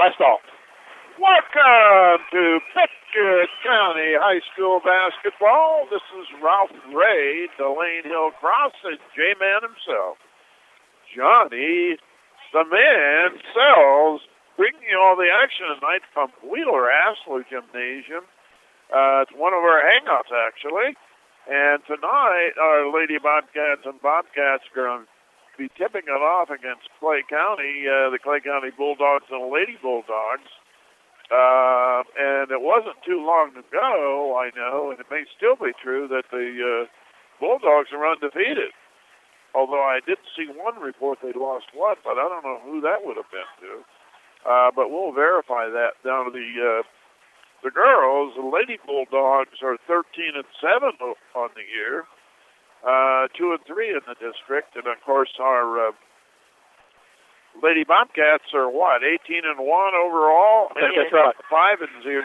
Blast off. Welcome to Pickett County High School basketball. This is Ralph Ray, Delane Hill Cross, and J-Man himself. Johnny, the man, Sells, bringing you all the action tonight from Wheeler Hassler Gymnasium. It's one of our hangouts, actually. And tonight, our Lady Bobcats and Bobcats are going to be tipping it off against Clay County, the Clay County Bulldogs and the Lady Bulldogs. And it wasn't too long ago, I know, and it may still be true, that the Bulldogs are undefeated. Although I did see one report they lost one, but I don't know who that would have been to. But we'll verify that down to the girls. The Lady Bulldogs are 13-7 on the year, 2-3 in the district, and of course our Lady Bobcats are 18-1 overall. That's right. 5-0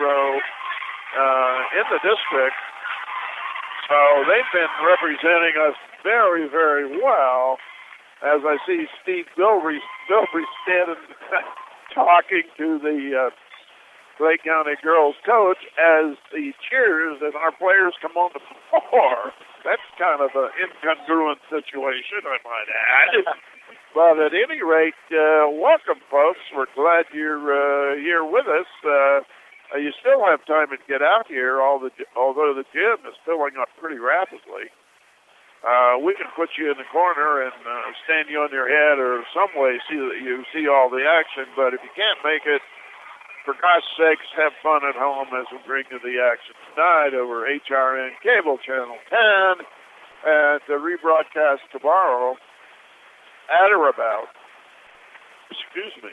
in the district. So they've been representing us very, very well. As I see Steve Bilbrey standing talking to the Clay County girls coach as he cheers and our players come on the floor. That's kind of an incongruent situation, I might add. But at any rate, welcome, folks. We're glad you're here with us. You still have time to get out here, although the gym is filling up pretty rapidly. We can put you in the corner and stand you on your head or some way so that you see all the action. But if you can't make it, for God's sakes, have fun at home as we bring you the action tonight over HRN Cable Channel 10 and the rebroadcast tomorrow at or about, excuse me,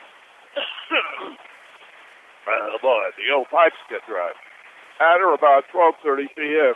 oh boy, the old pipes get dry, at or about 12:30 p.m.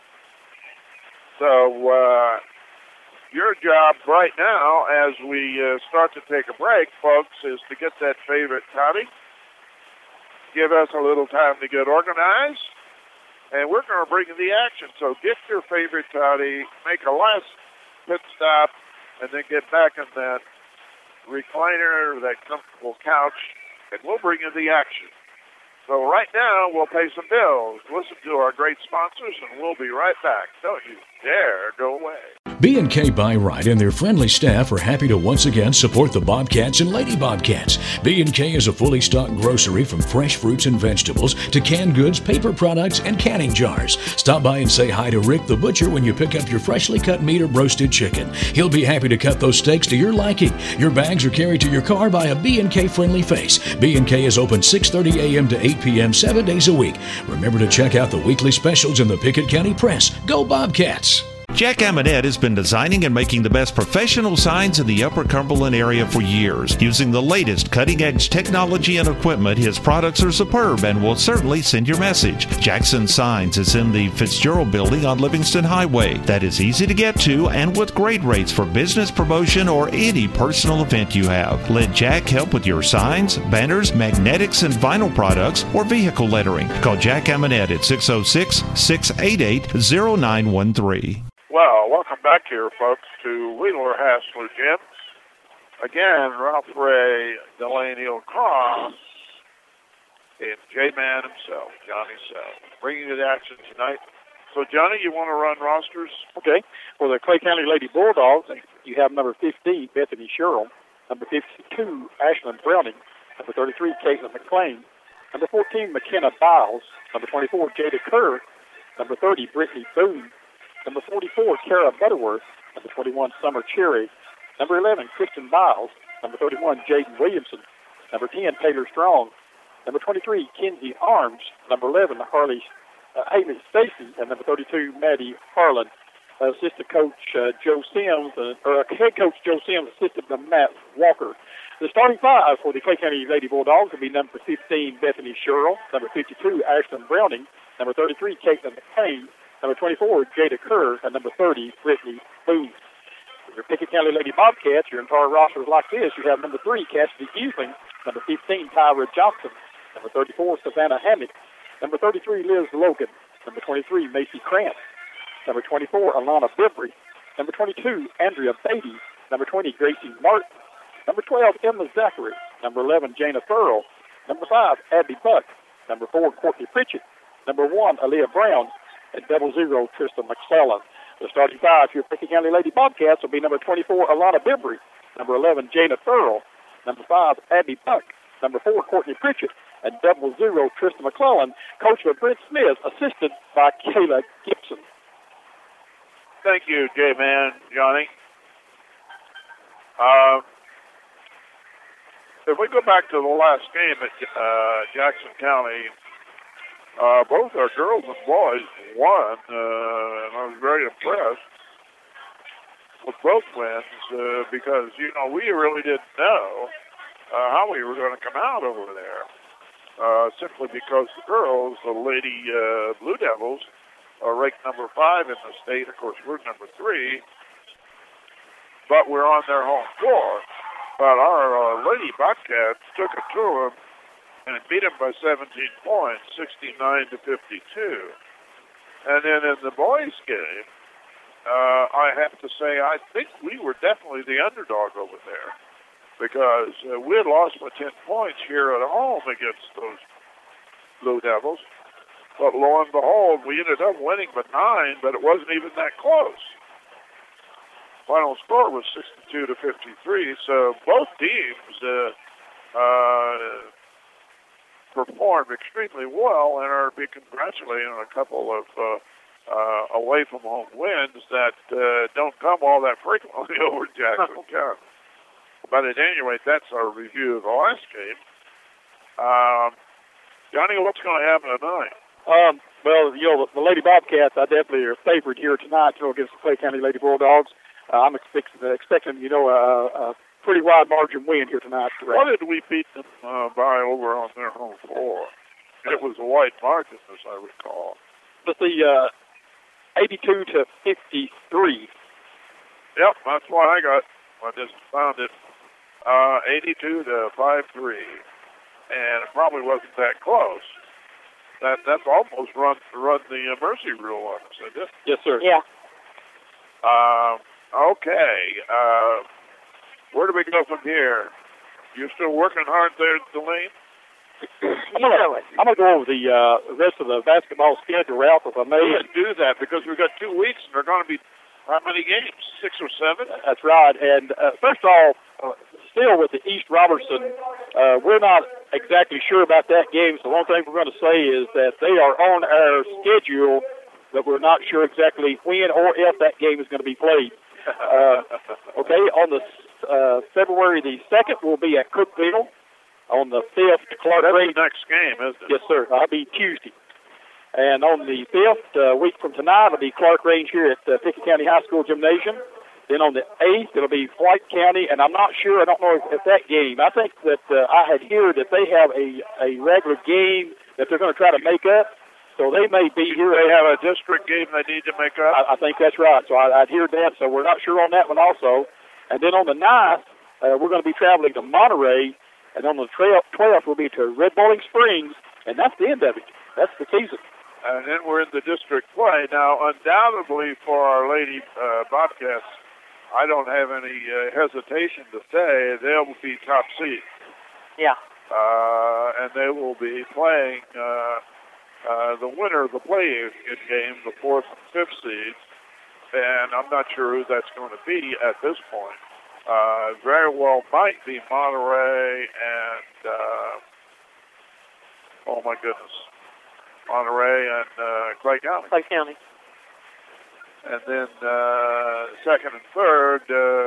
So your job right now, as we start to take a break, folks, is to get that favorite toddy, give us a little time to get organized, and we're going to bring you the action. So get your favorite toddy, make a last pit stop, and then get back in that recliner, that comfortable couch, and we'll bring you the action. So right now, we'll pay some bills, listen to our great sponsors, and we'll be right back. Don't you dare go away. B&K Byright and their friendly staff are happy to once again support the Bobcats and Lady Bobcats. B&K is a fully stocked grocery from fresh fruits and vegetables to canned goods, paper products, and canning jars. Stop by and say hi to Rick the Butcher when you pick up your freshly cut meat or roasted chicken. He'll be happy to cut those steaks to your liking. Your bags are carried to your car by a B&K friendly face. B&K is open 6:30 a.m. to 8 p.m. 7 days a week. Remember to check out the weekly specials in the Pickett County Press. Go Bobcats! Jack Amonette has been designing and making the best professional signs in the Upper Cumberland area for years. Using the latest cutting-edge technology and equipment, his products are superb and will certainly send your message. Jackson Signs is in the Fitzgerald Building on Livingston Highway. That is easy to get to and with great rates for business promotion or any personal event you have. Let Jack help with your signs, banners, magnetics, and vinyl products or vehicle lettering. Call Jack Amonette at 606-688-0913. Well, welcome back here, folks, to Wheeler Hassler Gym. Again, Ralph Ray, Delane Hill Cross, and J-Man himself, Johnny Sells, bringing you the action tonight. So, Johnny, you want to run rosters? Okay. For the Clay County Lady Bulldogs, you have number 15, Bethany Sherrill, number 52, Ashlyn Browning, number 33, Caitlin McClain, number 14, McKenna Biles, number 24, Jada Kerr, number 30, Brittany Boone, number 44, Kara Butterworth, number 21, Summer Cherry, number 11, Kristen Biles, number 31, Jaden Williamson, number 10, Taylor Strong, number 23, Kenzie Arms, number 11, Haley Stacy, and number 32, Maddie Harlan. Assistant coach Joe Sims, head coach Joe Sims, assisted by Matt Walker. The starting five for the Clay County Lady Bulldogs will be number 15, Bethany Sherrill, number 52, Ashlyn Browning, number 33, Caitlin McCain, number 24, Jada Kerr, and number 30, Brittany Boone. For your Pickett County Lady Bobcats, your entire roster is like this. You have number 3, Cassidy Usling, number 15, Tyra Johnson, number 34, Savannah Hammock, number 33, Liz Logan, number 23, Macy Krantz, number 24, Alana Bibry, number 22, Andrea Beatty, number 20, Gracie Martin, number 12, Emma Zachary, number 11, Jana Thurl, Number 5, Abby Buck. Number 4, Courtney Pritchett. Number 1, Aaliyah Brown. And 00, Tristan McClellan. The starting 5 here, Pickett County Lady Bobcats will be number 24, Alana Bibry. Number 11, Jana Thurl. Number 5, Abby Buck. Number 4, Courtney Pritchett. And 00, Tristan McClellan. Coached by Brent Smith, assisted by Kayla Gibson. Thank you, J-Man, Johnny. If we go back to the last game at Jackson County, both our girls and boys won, and I was very impressed with both wins because, we really didn't know how we were going to come out over there. Simply because the girls, the Lady Blue Devils, are ranked number 5 in the state. Of course, we're number 3, but we're on their home floor. But our Lady Bobcats took it to them and beat them by 17 points, 69-52. And then in the boys' game, I have to say I think we were definitely the underdog over there because we had lost by 10 points here at home against those Blue Devils. But lo and behold, we ended up winning by 9, but it wasn't even that close. Final score was 62-53, so both teams performed extremely well and are being congratulated on a couple of away-from-home wins that don't come all that frequently over Jackson County. But at any rate, that's our review of the last game. Johnny, what's going to happen tonight? Well, the Lady Bobcats, I definitely are favored here tonight against the Clay County Lady Bulldogs. I'm expecting, a pretty wide margin win here tonight. What did we beat them by over on their home floor? It was a wide margin, as I recall. Let's see, 82-53. Yep, that's what I got. I just found it. 82-53. And it probably wasn't that close. That's almost run the mercy rule on us, isn't it? Yes, sir. Yeah. Okay. Where do we go from here? You're still working hard there, Delane? I'm going to go over the rest of the basketball schedule, Ralph, if I may. Let's do that because we've got 2 weeks and there are going to be how many games? 6 or 7? That's right. And first of all, still with the East Robertson, we're not exactly sure about that game. So one thing we're going to say is that they are on our schedule, but we're not sure exactly when or if that game is going to be played. Okay, on the February the 2nd, we'll be at Cookville. On the 5th, Clark Range. That's the next game, isn't it? Yes, sir. That'll be Tuesday. And on the 5th, week from tonight, it'll be Clark Range here at Pickett County High School Gymnasium. Then on the 8th, it'll be White County, and I'm not sure, I don't know if that game, I think that I had heard that they have a regular game that they're going to try to make up. So they may be here. They have a district game they need to make up? I think that's right. So I'd hear that. So we're not sure on that one also. And then on the 9th, we're going to be traveling to Monterey. And on the 12th, we'll be to Red Bowling Springs. And that's the end of it. That's the season. And then we're in the district play. Now, undoubtedly for our Lady Bobcats, I don't have any hesitation to say they'll be top seed. Yeah. And they will be playing the winner of the play-in game, the 4th and 5th seeds, and I'm not sure who that's going to be at this point. Very well might be Monterey and, oh my goodness, Monterey and Clay County. Clay County. And then second and third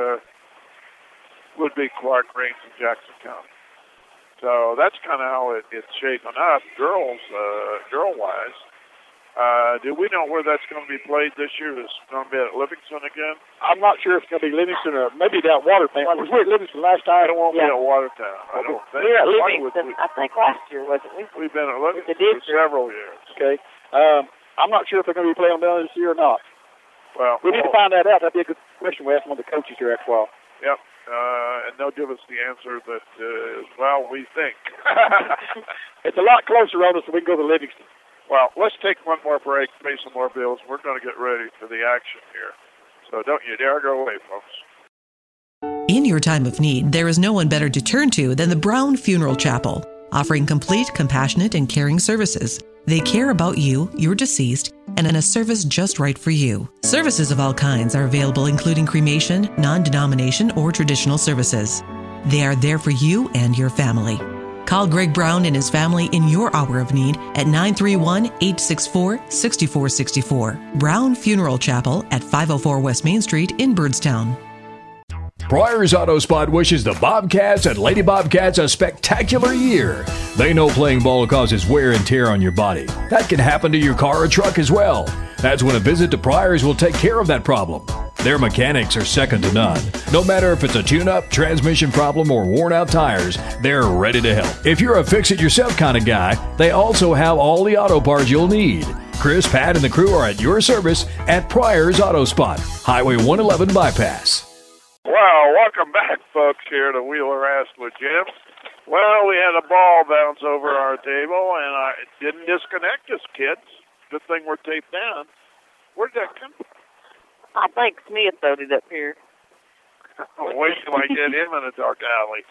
would be Clark Range and Jackson County. So that's kind of how it's shaping up, girl-wise. Do we know where that's going to be played this year? Is it going to be at Livingston again? I'm not sure if it's going to be Livingston or maybe down Watertown. We were at Livingston last time. It won't be at Watertown. I don't think. We were at Livingston, I think, last year, wasn't we? We've been at Livingston for several years. Okay. I'm not sure if they're going to be playing down this year or not. Well, we need to find that out. That'd be a good question. We ask one of the coaches here after a while. Yep. And they'll give us the answer that, we think. It's a lot closer on us, so we can go to Livingston. Well, let's take one more break, pay some more bills. We're going to get ready for the action here. So don't you dare go away, folks. In your time of need, there is no one better to turn to than the Brown Funeral Chapel. offering complete, compassionate, and caring services. They care about you, your deceased, and in a service just right for you. Services of all kinds are available, including cremation, non-denomination, or traditional services. They are there for you and your family. Call Greg Brown and his family in your hour of need at 931-864-6464. Brown Funeral Chapel at 504 West Main Street in Birdstown. Pryor's Auto Spot wishes the Bobcats and Lady Bobcats a spectacular year. They know playing ball causes wear and tear on your body. That can happen to your car or truck as well. That's when a visit to Pryor's will take care of that problem. Their mechanics are second to none. No matter if it's a tune-up, transmission problem, or worn-out tires, they're ready to help. If you're a fix-it-yourself kind of guy, they also have all the auto parts you'll need. Chris, Pat, and the crew are at your service at Pryor's Auto Spot, Highway 111 Bypass. Well, welcome back, folks, here to Wheeler Ask with Jim. Well, we had a ball bounce over our table, and it didn't disconnect us, kids. Good thing we're taped down. Where'd that come from? I think Smith throwed it up here. Wait till I get him in a dark alley.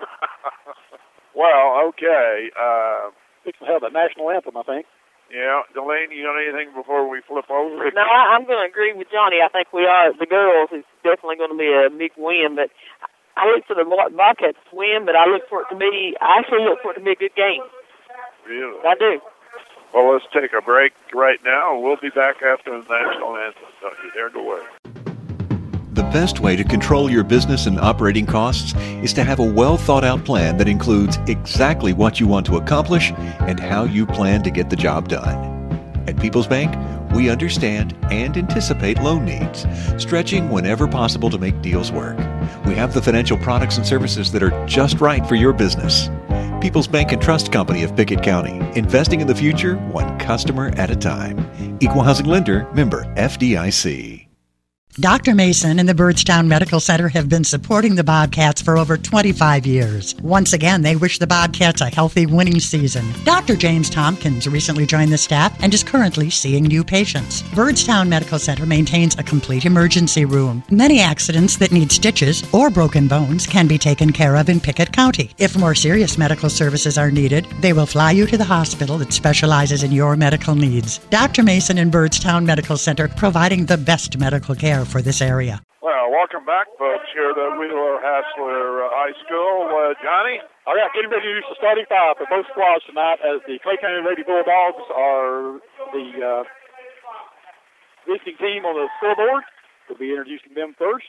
Well, okay. Fix to have the national anthem, I think. Yeah, Delaney, you got anything before we flip over? No, I'm going to agree with Johnny. I think we are. The girls is definitely going to be a big win, but I look for the Bobcats to win, but I actually look for it to be a good game. Really? I do. Well, let's take a break right now. We'll be back after the national anthem. Don't you dare go away. The best way to control your business and operating costs is to have a well-thought-out plan that includes exactly what you want to accomplish and how you plan to get the job done. At People's Bank, we understand and anticipate loan needs, stretching whenever possible to make deals work. We have the financial products and services that are just right for your business. People's Bank and Trust Company of Pickett County, investing in the future, one customer at a time. Equal Housing Lender, member FDIC. Dr. Mason and the Birdstown Medical Center have been supporting the Bobcats for over 25 years. Once again, they wish the Bobcats a healthy winning season. Dr. James Tompkins recently joined the staff and is currently seeing new patients. Birdstown Medical Center maintains a complete emergency room. Many accidents that need stitches or broken bones can be taken care of in Pickett County. If more serious medical services are needed, they will fly you to the hospital that specializes in your medical needs. Dr. Mason and Birdstown Medical Center, providing the best medical care for this area. Well, welcome back, folks, here at Wheeler Hassler High School. Johnny? All right, getting ready to use the starting five for both squads tonight, as the Clay County Lady Bulldogs are the visiting team on the scoreboard. We'll be introducing them first.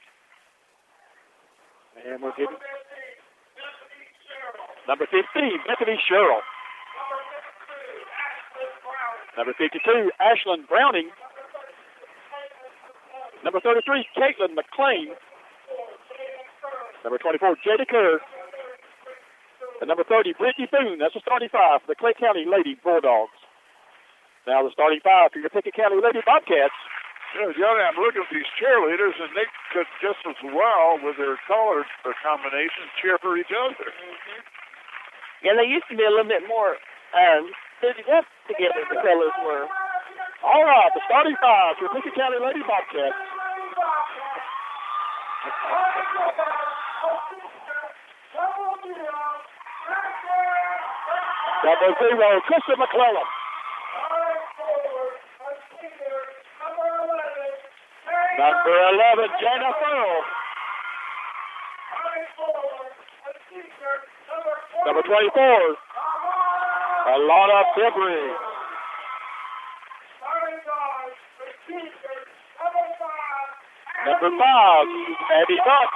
And we're getting number 15, Bethany Sherrill. Number 52, Ashlyn Browning. Number 33, Caitlin McClain. Number 24, Jada Kerr. And number 30, Brittany Boone. That's the starting five for the Clay County Lady Bulldogs. Now the starting five for your Pickett County Lady Bobcats. You know, Johnny, I'm looking at these cheerleaders, and they could just as well, with their color combinations, cheer for each other. Mm-hmm. Yeah, they used to be a little bit more suited up together, the colors were. All right, the starting five for Pickett County Lady Bobcats. Number 0, Kristen McClellan. Number 11, Jana Farrell. Number 24, Alana February. Number 5, Abby Buck.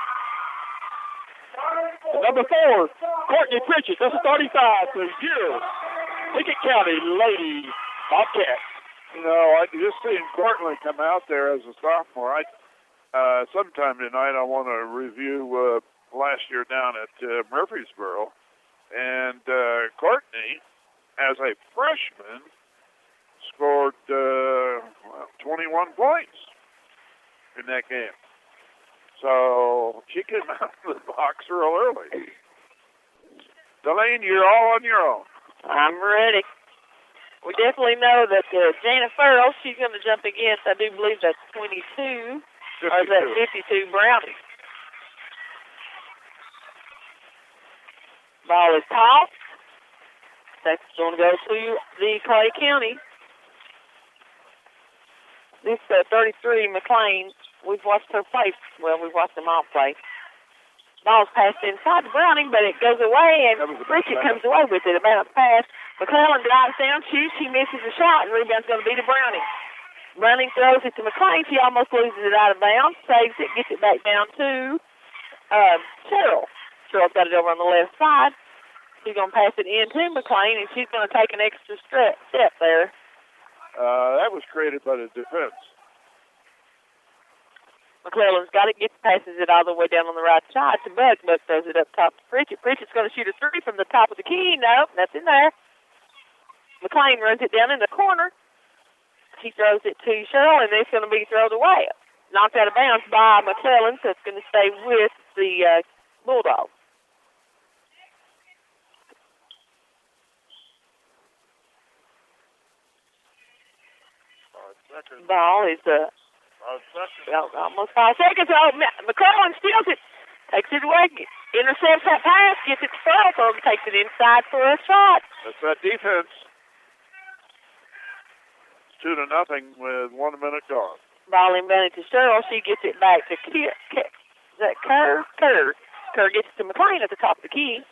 And number 4, Courtney Pritchett. That's a 35 for your Pickett County Lady Bobcats. You know, I just seen Cortland come out there as a sophomore. Sometime tonight I want to review last year down at Murfreesboro. And Courtney, as a freshman, scored 21 points in that game. So she came out of the box real early. Delaney, you're all on your own. I'm ready. We definitely know that Jana Farrell, she's going to jump against, I do believe that's 22, 52. Or is that 52 Brownie? Ball is tossed. That's going to go to the Clay County. This 33 McLean, we've watched her play. Well, we've watched them all play. Ball's passed inside to Browning, but it goes away, and Pritchett comes away with it. A bounce pass. McClellan drives down, shoots. She misses a shot, and rebound's going to be to Browning. Browning throws it to McLean. She almost loses it out of bounds, saves it, gets it back down to Cheryl. Cheryl's got it over on the left side. She's going to pass it in to McLean, and she's going to take an extra step there. That was created by the defense. McClellan's got it, passes it all the way down on the right side to Buck. Buck throws it up top to Pritchett. Pritchett's going to shoot a three from the top of the key. Nope, nothing there. McLean runs it down in the corner. He throws it to Cheryl, and it's going to be thrown away. Knocked out of bounds by McClellan, so it's going to stay with the Bulldogs. Ball is almost 5 seconds. Oh, McClellan steals it, takes it away, intercepts that pass, gets it to Furl, takes it inside for a shot. That's that defense. 2-0 with 1 minute gone. Ball inbounded to Cheryl. She gets it back to is that Kerr? Kerr gets it to McLean at the top of the key.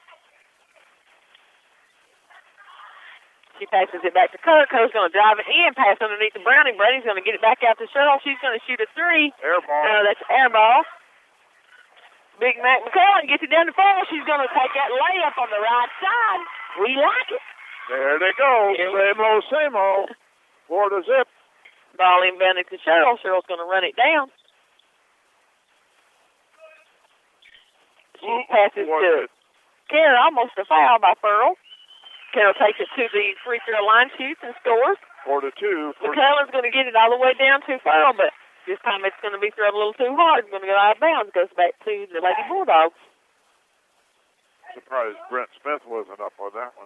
She passes it back to Kerr. Kerr's going to drive it in, pass underneath to Browning. Browning's going to get it back out to Cheryl. She's going to shoot a three. Air ball. That's air ball. Big Mac McClellan gets it down to Furl. She's going to take that layup on the right side. We like it. There they go. Same old. 4-0. Ball inbounded to Cheryl. Cheryl's going to run it down. She passes to Kerr. Almost a foul by Furl. Carroll takes it to the free throw line, shoots, and scores. 4-2. McClellan's going to get it all the way down to Furl, but this time it's going to be thrown a little too hard. It's going to go out of bounds. Goes back to the Lady Bulldogs. Surprised Brent Smith wasn't up on that one.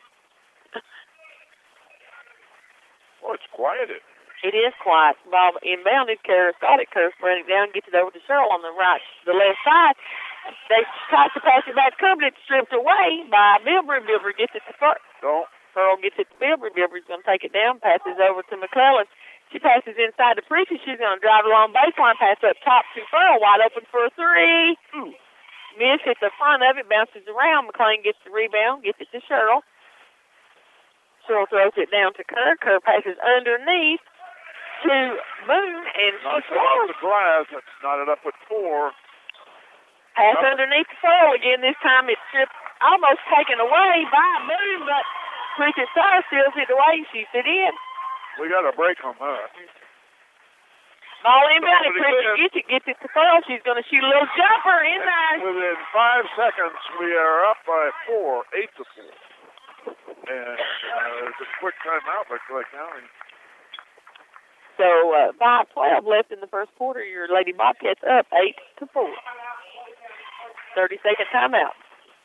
Well, it's quieted. It is quiet. Ball inbounded. Kerr's got it. Kerr's running down, gets it over to Cheryl on the left side. They try to pass it back to Kerr, but it's stripped away by Bilbrey. Bilbrey gets it to Furl. Furl gets it to Bilbrey. Bilbrey's going to take it down, passes over to McClellan. She passes inside to Pritchett. She's going to drive along baseline, pass up top to Furl, wide open for a three. Miss at the front of it, bounces around. McLean gets the rebound, gets it to Cheryl. Cheryl throws it down to Kerr. Kerr passes underneath to Boone, and she scores. The glass. That's knotted up with 4. Pass underneath the Furl again. This time it's stripped, almost taken away by Boone, but Pritchett steals it away. She's it in. We got a break on that. Ball inbound. Pritchett gets it to Furl. She's going to shoot a little jumper in there. Within 5 seconds, we are up by 4, 8-4. And it's a quick timeout by Clay County. So 5:12 left in the first quarter. Your Lady Bobcats up 8-4. 30-second timeout.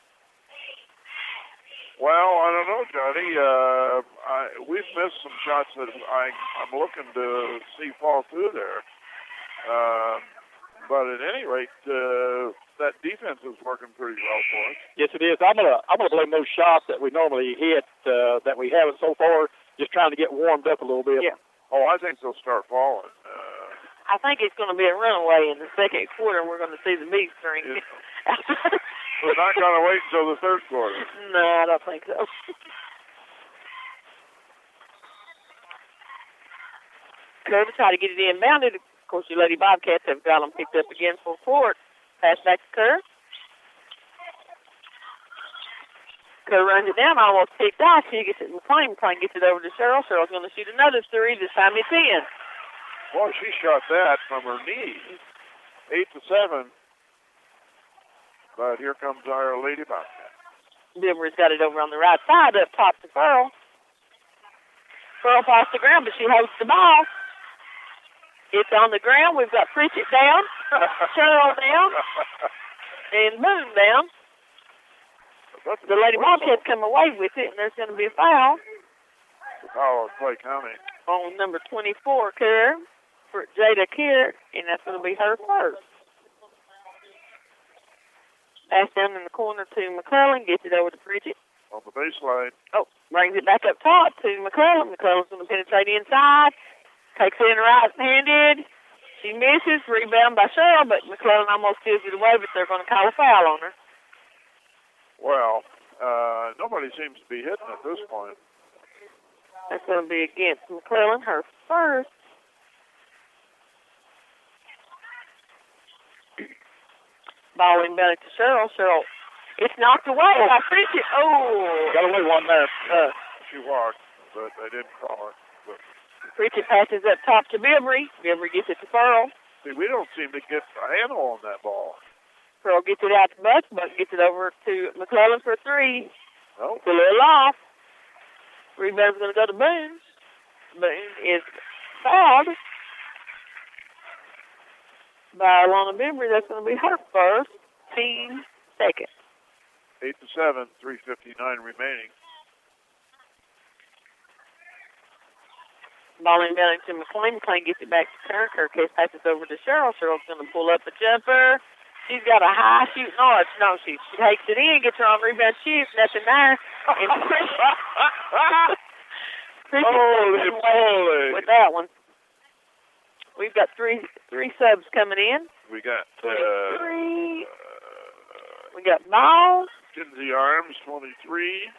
Well, I don't know, Johnny. We've missed some shots that I'm looking to see fall through there. But at any rate, that defense is working pretty well for us. Yes, it is. I'm gonna blame those shots that we normally hit that we haven't so far. Just trying to get warmed up a little bit. Yeah. Oh, I think they'll start falling. I think it's going to be a runaway in the second quarter. We're going to see the meat string. Yeah. We're not going to wait until the third quarter. No, I don't think so. Kerr to try to get it inbounded. Of course, your Lady Bobcats have got them picked up again for court. Pass back to Kerr. Kerr runs it down, almost picked off. She gets it in McLean. McLean gets it over to Cheryl. Cheryl's going to shoot another three. This time it's in. Boy, she shot that from her knees. 8-7. But here comes our Lady Bobcat. Bilbrey's got it over on the right side, up top to Furl. Furl falls to the ground, but she holds the ball. It's on the ground. We've got Pritchett down, Cheryl down, and Boone down. The Lady Bobcats come away with it, and there's going to be a foul. Foul on Clay County. On number 24, Kerr, for Jada Kerr, and that's going to be her first. Pass down in the corner to McClellan, gets it over to Pritchett. on the baseline. Oh, brings it back up top to McClellan. McClellan's going to penetrate inside. Takes it in right-handed. She misses. Rebound by Cheryl, but McClellan almost steals it away, but they're going to call a foul on her. Well, nobody seems to be hitting at this point. That's going to be against McClellan, her first. Ball inbounded to Cheryl. Cheryl, it's knocked away by Pritchett. Oh! Got away one there. She walked, but they didn't call her. But Pritchett passes up top to Bibry. Bibry gets it to Pearl. see, we don't seem to get a handle on that ball. Pearl gets it out to Buck. Buck gets it over to McClellan for 3. No. It's a little off. Rebound's going to go to Boone. Boone is fouled by Alana Bibry. That's going to be her first, team second. 8-7, 3:59 remaining. Ball inbounding to McLean. McLean gets it back to Kerr. Kerr passes over to Cheryl. Cheryl's going to pull up a jumper. She's got a high shooting arch. No, she takes it in, gets her on rebound, shoots, nothing there. And Holy moly! With that one. We've got three subs coming in. We got three. We got Miles. Kinsey Arms, 23.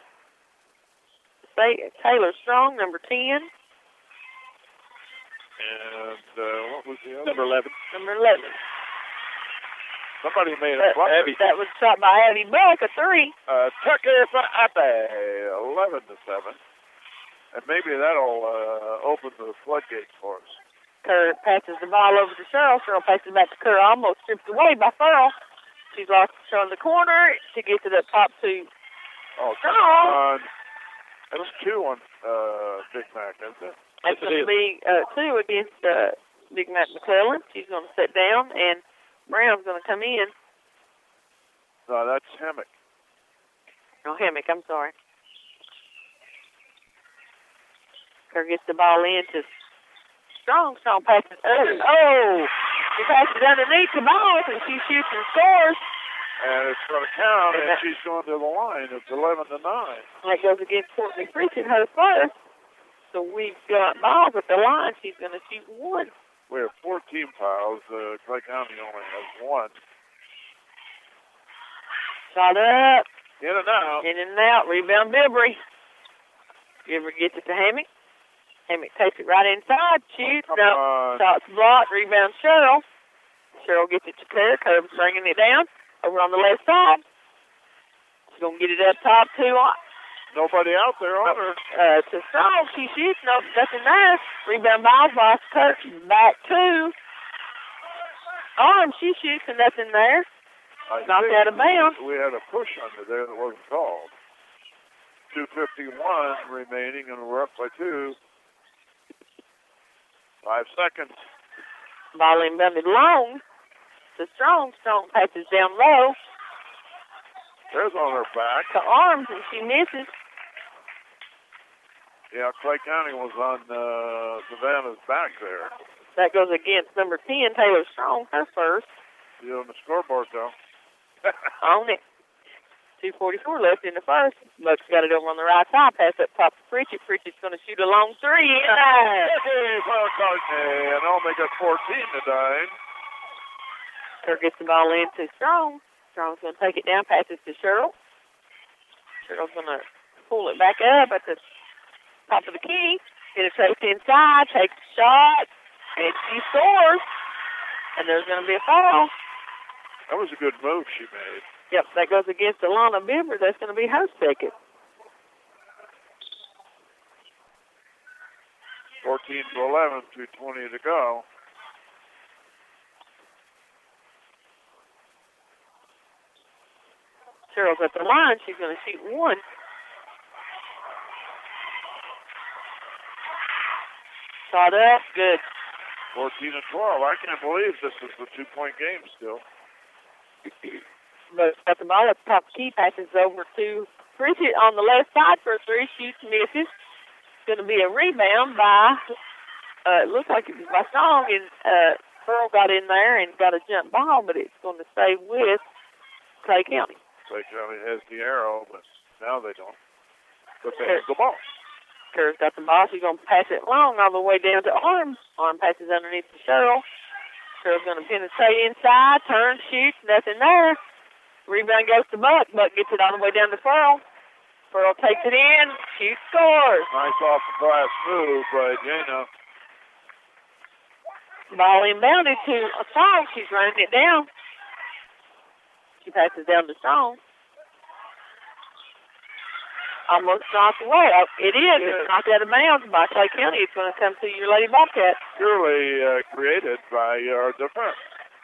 Taylor Strong, number 10. And what was the other? Number 11. Number 11. Somebody made a bucket. That was shot by Abby Buck, a 3. Tucker for Abby, 11-7. And maybe that'll open the floodgates for us. Kerr passes the ball over to Cheryl. Cheryl passes back to Kerr, almost stripped away by Pearl. She's lost her in the corner. She gets it up top to Strong. That's 2 on Big Mac, isn't it? That's going to be 2 against Big Mac McClellan. She's going to sit down, and Brown's going to come in. No, that's Hammock. No, Hammock, I'm sorry. Kerr gets the ball in to Strong. Strong passes. Oh! She passes underneath the ball, and she shoots and scores. And it's going to count, and she's going to the line. It's 11-9. That goes against Courtney Pritchett, her first. So we've got balls at the line. She's going to shoot 1. We have 4 team fouls. Clay County only has 1. Shot up. In and out. In and out. Rebound Bibry. Bibry gets it to Hammock. Hammock takes it right inside. Shoots. No. Shots blocked. Rebound Cheryl. Cheryl gets it to Kerr. Kerr's bringing it down. Over on the left side. She's going to get it up top to nobody out there on her. To Strong. She shoots. No, nothing there. Rebound by Kerr. Back to Arms. She shoots and nothing there. Knocked out of bounds. We had a push under there that wasn't called. 2:51 remaining, and we're up by 2. 5 seconds. Ball inbounded long to Strong. Strong passes down low. There's on her back. To Arms, and she misses. Yeah, Clay County was on Savannah's back there. That goes against number 10, Taylor Strong, her first. You on the scoreboard, though. On it. 2:44 left in the first. Buck's got it over on the right side. Pass up top to Pritchett. Pritchett's going to shoot a long 3. And only got 14 today. Kerr gets the ball in to Strong. Strong's going to take it down. Passes to Cheryl. Cheryl's going to pull it back up at the top of the key. Penetrates inside. Takes a shot. And she scores. And there's going to be a foul. That was a good move she made. Yep, that goes against Alana Bibber. That's going to be her second. 14-11, 2:20 to go. Cheryl's at the line. She's going to shoot 1. Shot up. Good. 14-12. I can't believe this is a 2-point game still. But got the ball at the top of the key, passes over to Pritchett on the left side for a 3, shoots, misses. It's going to be a rebound by, it looks like it was by Strong, and Pearl got in there and got a jump ball, but it's going to stay with Clay County. Clay County has the arrow, but Now they don't. But they have the ball. Kerr's got the ball. She's going to pass it long all the way down to Arm. Arm passes underneath to Cheryl. Cheryl's going to penetrate inside, turn, shoots, nothing there. Rebound goes to Buck. Buck gets it all the way down to Furl. Furl takes it in, shoots, scores. Nice off-the-glass move by Jana. Ball inbounded to Strong. She's running it down. She passes down to Strong. Almost knocked away. Oh, it is. It's knocked out of bounds by Clay County. It's going to come to your Lady Bobcats. Purely created by our defense.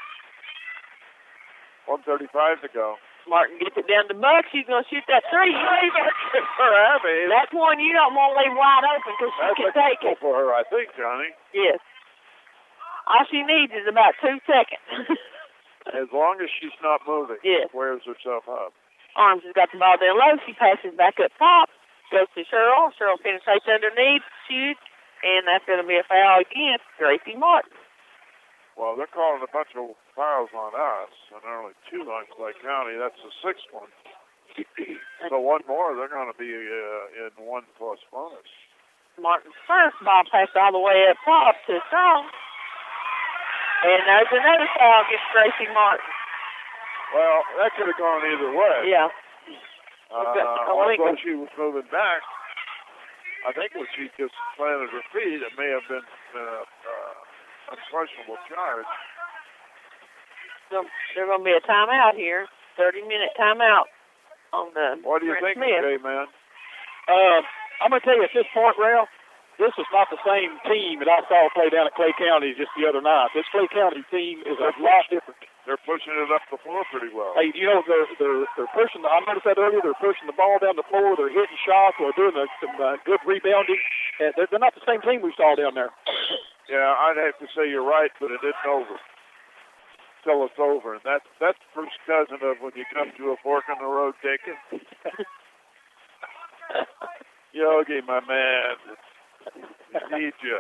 1:35 to go. Martin gets it down to Buck. She's going to shoot that three. For Abby. That's one you don't want to leave wide open because she can take it. That's for her, I think, Johnny. Yes. All she needs is about 2 seconds. As long as she's not moving. Yes. Squares herself up. Arms has got the ball down low. She passes back up top. Goes to Cheryl. Cheryl penetrates underneath, shoots, and that's going to be a foul against Gracie Martin. Well, they're calling a bunch of fouls on us, and only 2 on Clay County. That's the 6th one. So one more, they're going to be in 1+ bonus. Martin's first ball passed all the way up top to Strong. And there's another foul against Gracie Martin. Well, that could have gone either way. Yeah. Although she was moving back, I think when she just planted her feet, it may have been unquestionable charge. So there's going to be a timeout here, 30-minute timeout on the. What do you think, J-Man? I'm going to tell you at this point, Ralph, this is not the same team that I saw play down at Clay County just the other night. This Clay County team is a lot different. They're pushing it up the floor pretty well. Hey, you know, they're pushing. I noticed that earlier. They're pushing the ball down the floor. They're hitting shots. They're doing some good rebounding. And they're not the same team we saw down there. Yeah, I'd have to say you're right, but it isn't over till it's over. And that's first cousin of when you come to a fork in the road taking. Yogi, my man, I need you.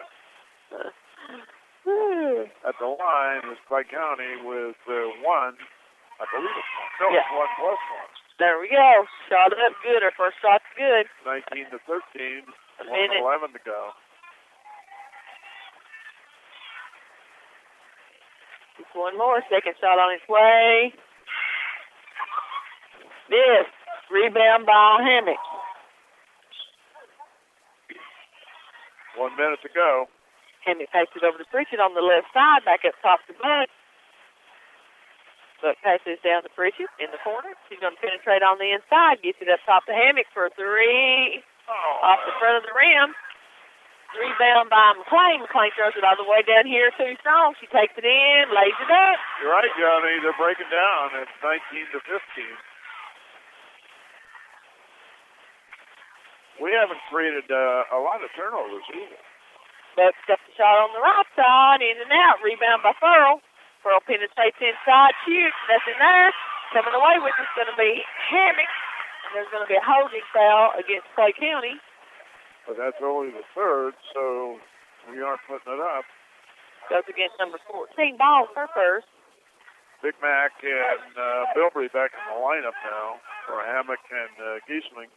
At the line is Clay County with 1. I believe it's 1. No, it's 1+1. There we go. Shot up good. Her first shot's good. 19-13. 11 to go. Just one more. Second shot on its way. This. Rebound by Hammock. 1 minute to go. Hammock takes it over to Pritchett on the left side, back up top to Buck. Buck passes down to Pritchett in the corner. She's going to penetrate on the inside, gets it up top to Hammock for a 3. Off the front of the rim. Rebound by McClain. McClain throws it all the way down here to Strong. She takes it in, lays it up. You're right, Johnny. They're breaking down. It's 19-15. We haven't created a lot of turnovers either. Buck's got the shot on the right side, in and out. Rebound by Furl. Furl penetrates inside, shoots. Nothing there. Coming away with it's going to be Hammock. And there's going to be a holding foul against Clay County. But that's only the 3rd, so we aren't putting it up. Goes against number 14. Ball her first. Big Mac and Bilbrey back in the lineup now for Hammock and Giesling.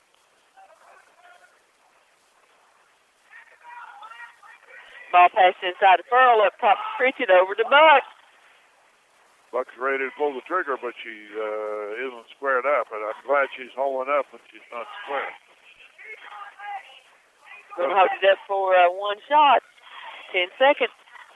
Ball passed inside to Furl, up top to Pritchett, over to Buck. Buck's ready to pull the trigger, but she isn't squared up, and I'm glad she's holding up when she's not square. Going to hold it up for one shot. 10 seconds.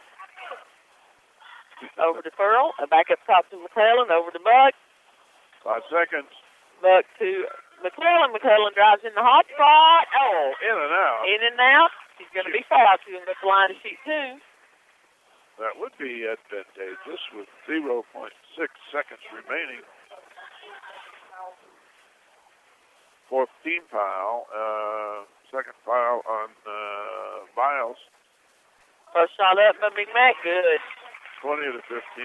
Over to Furl, back up top to McClellan, over to Buck. 5 seconds. Buck to McClellan. McClellan drives in the hot spot. Oh, in and out. In and out. She's going to be fouled. She's going to go to the line to shoot 2. That would be advantageous with 0.6 seconds remaining. 4th team foul. Second foul on Biles. First shot up by Big Mac. Good. 20-15.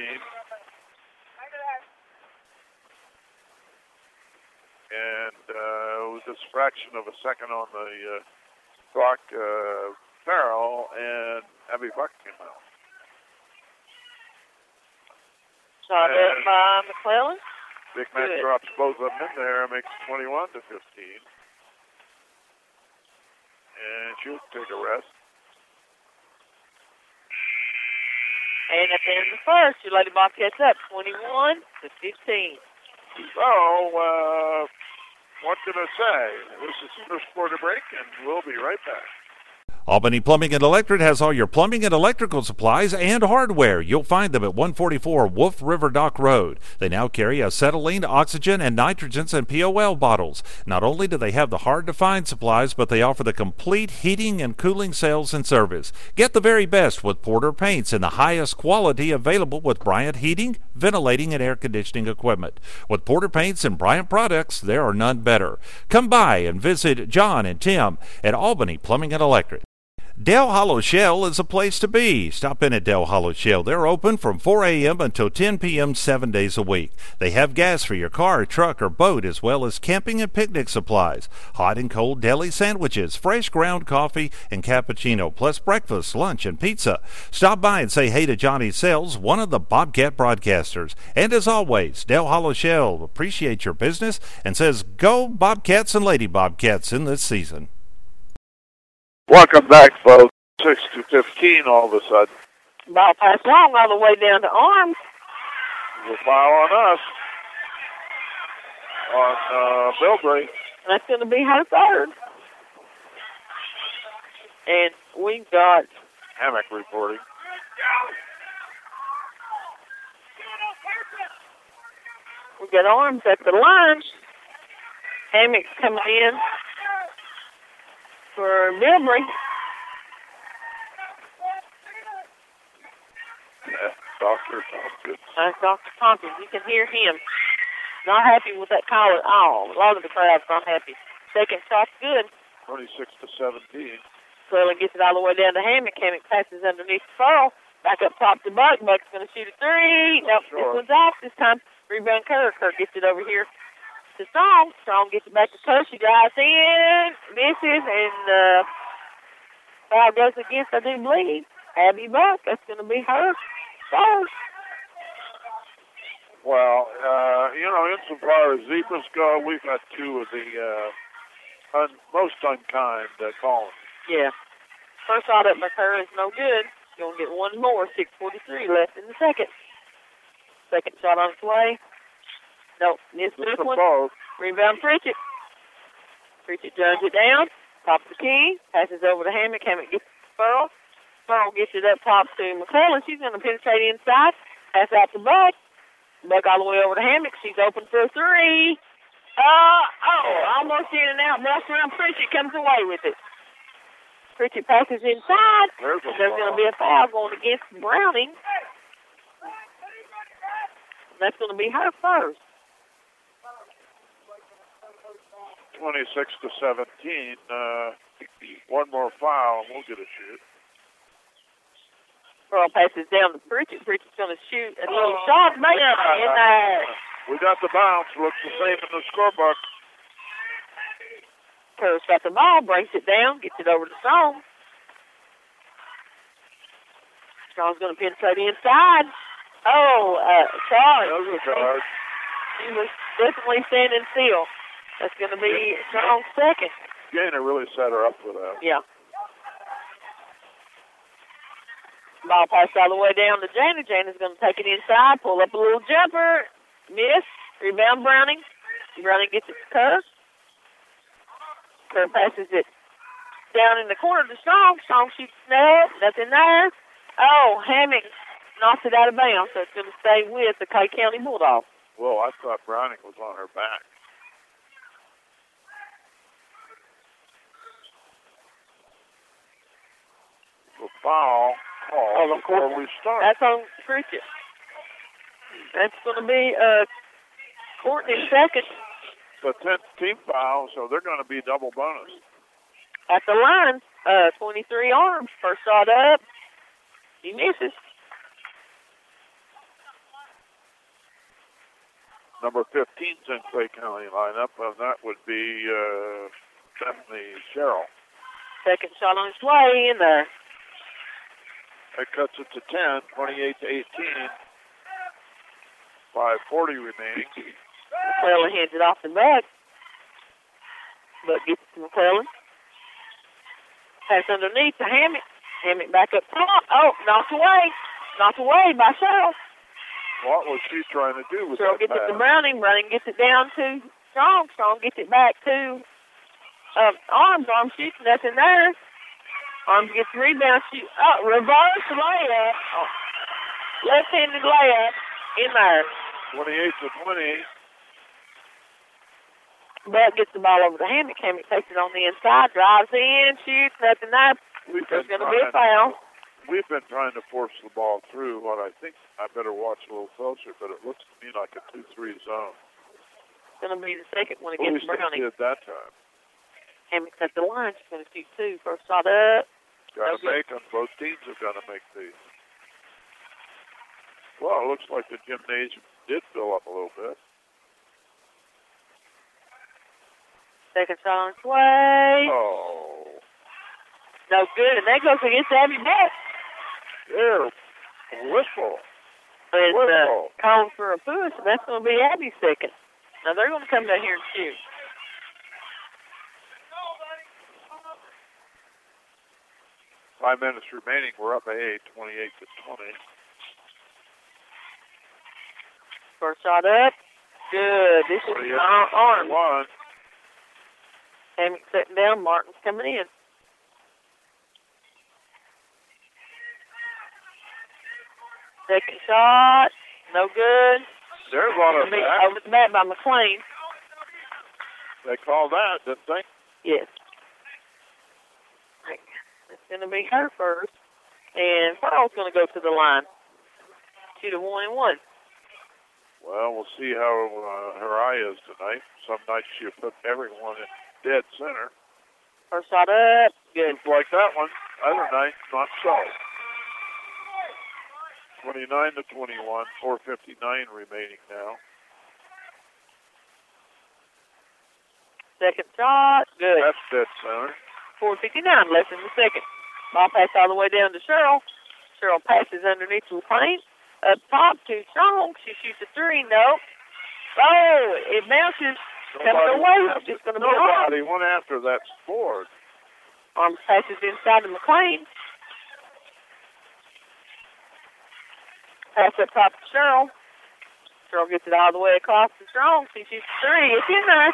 And with this fraction of a second on the clock, Farrell and Abby Buck came out. Shot up by McClellan. Big Mac drops both of them in there, makes 21 to 15. And she'll take a rest. And at the end of the first, your Lady Bobcats up 21 to 15. So, what can I say? This is the first quarter break, and we'll be right back. Albany Plumbing and Electric has all your plumbing and electrical supplies and hardware. You'll find them at 144 Wolf River Dock Road. They now carry acetylene, oxygen, and nitrogens and POL bottles. Not only do they have the hard-to-find supplies, but they offer the complete heating and cooling sales and service. Get the very best with Porter Paints and the highest quality available with Bryant Heating, ventilating, and air conditioning equipment. With Porter Paints and Bryant products, there are none better. Come by and visit John and Tim at Albany Plumbing and Electric. Dale Hollow Shell is a place to be. Stop in at Dale Hollow Shell. They're open from 4 a.m. until 10 p.m. 7 days a week. They have gas for your car, truck, or boat, as well as camping and picnic supplies, hot and cold deli sandwiches, fresh ground coffee, and cappuccino, plus breakfast, lunch, and pizza. Stop by and say hey to Johnny Sells, one of the Bobcat broadcasters. And as always, Dale Hollow Shell appreciates your business and says go Bobcats and Lady Bobcats in this season. Welcome back, folks. 6 to 15 all of a sudden. Ball pass long all the way down to Arms. The foul on us. On Bilbrey. That's going to be her third. And we got Hammock reporting. We got Arms at the line. Hammock's coming in for Bilbrey. Dr. Tompkins. That's Dr. Tompkins. You can hear him. Not happy with that call at all. A lot of the crowd's not happy. Second shot's good. 26 to 17. Curley gets it all the way down to Hammock. Hammock passes underneath the furl. Back up top to Buck. Buck's going to shoot a three. Nope, sure. This one's off this time. Rebound Kerr. Kerr gets it over here to Strong. Strong gets it back to Kerr. She drives in, misses, and foul goes against, I do believe, Abby Buck. That's going to be her first. Well, insofar as zebras go, we've got two of the most unkind calling. Yeah. First shot up by Kerr is no good. Going to get one more. 6:43 left in the second. Second shot on its way. Nope, missed this one. Both. Rebound Pritchett. Pritchett turns it down. Top of the key. Passes over to Hammock. Hammock gets the Furl. Furl gets it up top to McClellan. She's going to penetrate inside. Pass out to Buck. Buck all the way over to Hammock. She's open for a three. Almost in and out. Bust around. Pritchett comes away with it. Pritchett passes inside. There's going to be a foul going against Browning. That's going to be her first. 26 to 17. One more foul, and we'll get a shoot. Pearl passes down to Pritchett. Pritchett's going to shoot a little shot. In there. We got the bounce. Looks the same in the scorebook. Kerr's got the ball, breaks it down, gets it over to Strong. Strong's going to penetrate inside. Sorry. That was a guard. He was definitely standing still. That's going to be Strong's second. Gainer really set her up for that. Yeah. Ball passed all the way down to Jana. Jana's going to take it inside, pull up a little jumper, miss, rebound Browning. Browning gets it to Kerr. Kerr passes it down in the corner to Strong. Strong shoots snub, nothing there. Hammock knocks it out of bounds, so it's going to stay with the Clay County Bulldogs. Whoa, I thought Browning was on her back. The foul call before we start. That's on Pritchett. That's going to be Courtney second. The 10th team foul, so they're going to be double bonus. At the line, 23 Arms. First shot up. He misses. Number 15's in Clay County lineup, and that would be Bethany Sherrill. Second shot on its way in there. That cuts it to 10, 28 to 18. 5:40 remaining. McClellan hands it off to Buck. Buck gets it to McClellan. Pass underneath to Hammock. Hammock back up top. Oh, knocked away. Knocked away by Cheryl. What was she trying to do with Cheryl that gets it pass? to Browning. Browning gets it down to Strong. Strong gets it back to Arms. Arms shoots. Nothing there. Arms gets the rebound. Shoot. Oh, reverse layup. Oh. Left-handed layup in there. 28-20. Buck gets the ball over to Hammock. Hammock takes it on the inside. Drives in. Shoots. Nothing there. There's going to be a foul. We've been trying to force the ball through what I think I better watch a little closer, but it looks to me like a 2-3 zone. It's going to be the second one At against least Browning. they did that time. Hammock's at the line. She's going to shoot two. First shot up. Got to make them. Both teams have got to make these. Well, it looks like the gymnasium did fill up a little bit. Second shot on its way. Oh. No good. And that goes against Abby Buck. Yeah. Whistle. It's called for a push, and that's going to be Abby's second. Now they're going to come down here and shoot. Five minutes remaining. We're up by 8, 28-20. First shot up. Good. This is Arms. Hammock sitting down. Martin's coming in. Second shot. No good. There's a lot of back. Over the bat by McLean. They called that, didn't they? Yes. It's going to be her first. And Pearl's going to go to the line. Shoot a 1-1. Well, we'll see how her eye is tonight. Some nights she'll put everyone in dead center. First shot up. Good. Just like that one. Other night, not so. 29-21, 4:59 remaining now. Second shot. Good. That's dead center. 4:59 left in the second. Ball pass all the way down to Cheryl. Cheryl passes underneath McLean. Up top to Strong. She shoots a three. No. Oh, it bounces. Coming away. It's going to be nobody went after that board. Arms passes inside to McLean. Pass up top to Cheryl. Cheryl gets it all the way across to Strong. She shoots a three. It's in there.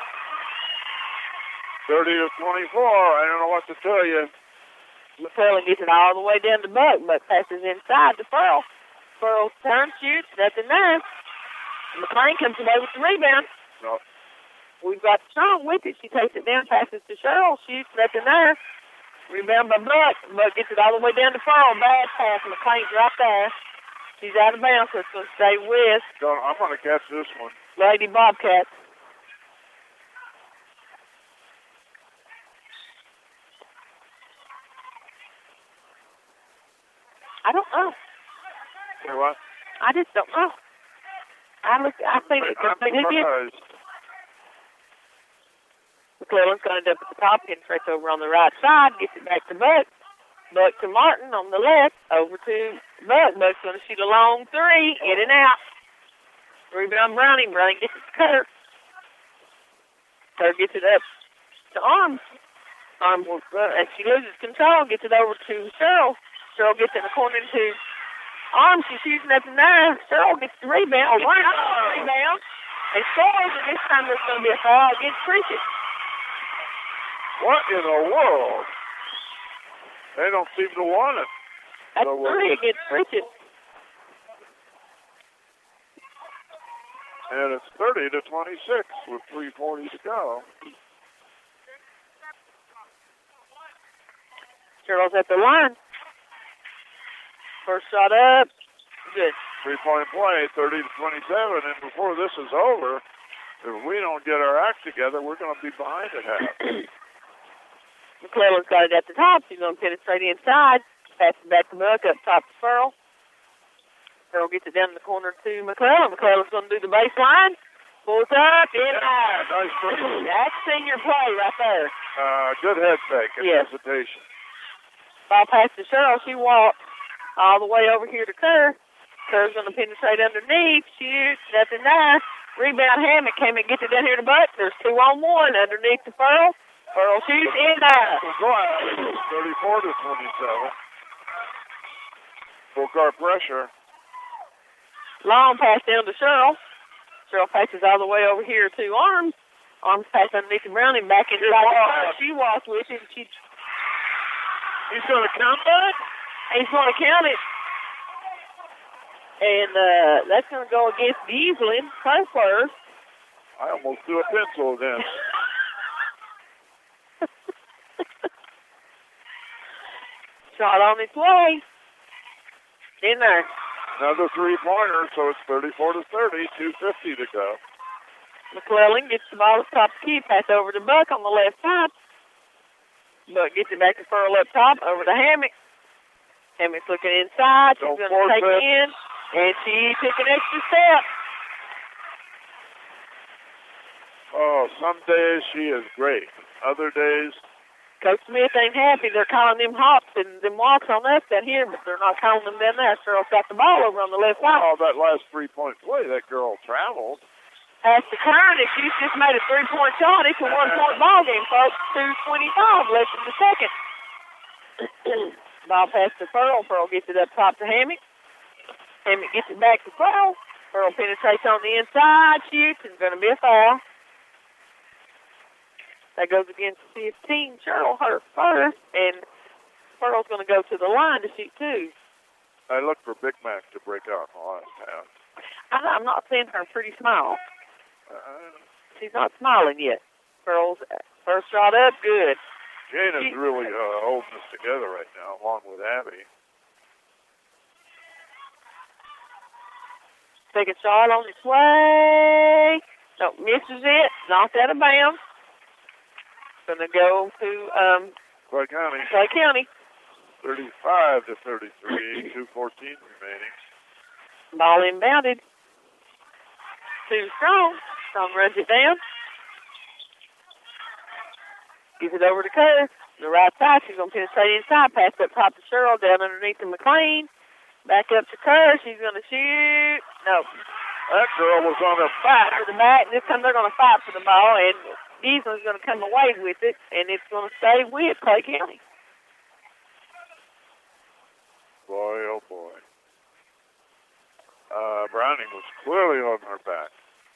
30-24. I don't know what to tell you. McClellan gets it all the way down to Buck. Buck passes inside to Pearl. Pearl turns, shoots, nothing there. McLean comes away with the rebound. No. We've got Strong with it. She takes it down, passes to Cheryl, shoots, nothing there. Rebound by Buck. Buck gets it all the way down to Pearl. Bad pass. McLean's right there. She's out of bounds, so it's going to stay with. I'm going to catch this one. Lady Bobcats. I don't know. Say what? I just don't know. I think it's completely different. McClellan's going to dump at the top, gets right over on the right side, gets it back to Buck. Buck to Martin on the left, over to Buck. Buck's going to shoot a long three, in and out. Rebound Browning. Browning gets it to Kerr. Kerr gets it up to Arms. Arms, and she loses control, gets it over to Cheryl. Cheryl gets in the corner to Arms. She shoots nothing there. Cheryl gets the rebound. Rebound. And scores, and this time there's going to be a foul against Pritchett. What in the world? They don't seem to want it. That's three against Pritchett. And it's 30-26 with 3:40 to go. Cheryl's at the line. First shot up. Good. 3-point play, 30-27. And before this is over, if we don't get our act together, we're going to be behind at half. McClellan's got it at the top. She's going to penetrate inside. Pass it back to Buck, up top to Pearl. Pearl gets it down in the corner to McClellan. McClellan's going to do the baseline. Pulls up, in there. Nice play. That's senior play right there. Good head fake and hesitation. Ball pass to Cheryl. She walks all the way over here to Kerr. Kerr's going to penetrate underneath. Shoots, nothing there. Rebound Hammock. Hammock gets it down here to Buck. There's 2-on-1 underneath the Furl. Furl shoots in there. Glass, 34-27. Full court pressure. Long pass down to Cheryl. Cheryl passes all the way over here to Arms. Arms pass underneath the Browning back into the She walks with it. He's going to count that? He's going to count it. And that's going to go against Beasley, her first. I almost threw a pencil then. Shot on its way. In there. Another three-pointer, so it's 34-30, 2:50 to go. McClellan gets the ball up top of the key, pass over to Buck on the left side. Buck gets it back to Furl up top, over to Hammock. Hammock's looking inside. She's going to take it in, and she took an extra step. Oh, some days she is great. Other days... Coach Smith ain't happy. They're calling them hops and them walks on us down here, but they're not calling them down there. Cheryl's got the ball over on the left side. Oh, that last 3-point play, that girl traveled. Pass to Kern. If she's just made a 3-point shot, it's a 1-point ball game, folks. 2:25 left in the second. Ball pass to Furl. Furl gets it up top to Hammock. Hammock gets it back to Furl. Furl penetrates on the inside. Shoots. It's going to be a foul. That goes against 15. Cheryl hurt first, and Furl's going to go to the line to shoot two. I look for Big Mac to break out in the last half. I'm not seeing her pretty smile. She's not smiling yet. Furl's first shot up, good. Jane is really holding us together right now, along with Abby. Second shot on its way. No, misses it. Knocked out of bounds. Going to go to Clay County. Clay County. 35-33, 2:14 remaining. Ball inbounded. Too Strong. Strong runs it down. Gives it over to Kerr. The right side. She's going to penetrate inside. Pass up top to Cheryl. Down underneath to McLean. Back up to Kerr. She's going to shoot. No. That girl was on her back. For the back. This time they're going to fight for the ball. And Beasley's going to come away with it, and it's going to stay with Clay County. Boy, oh boy. Browning was clearly on her back.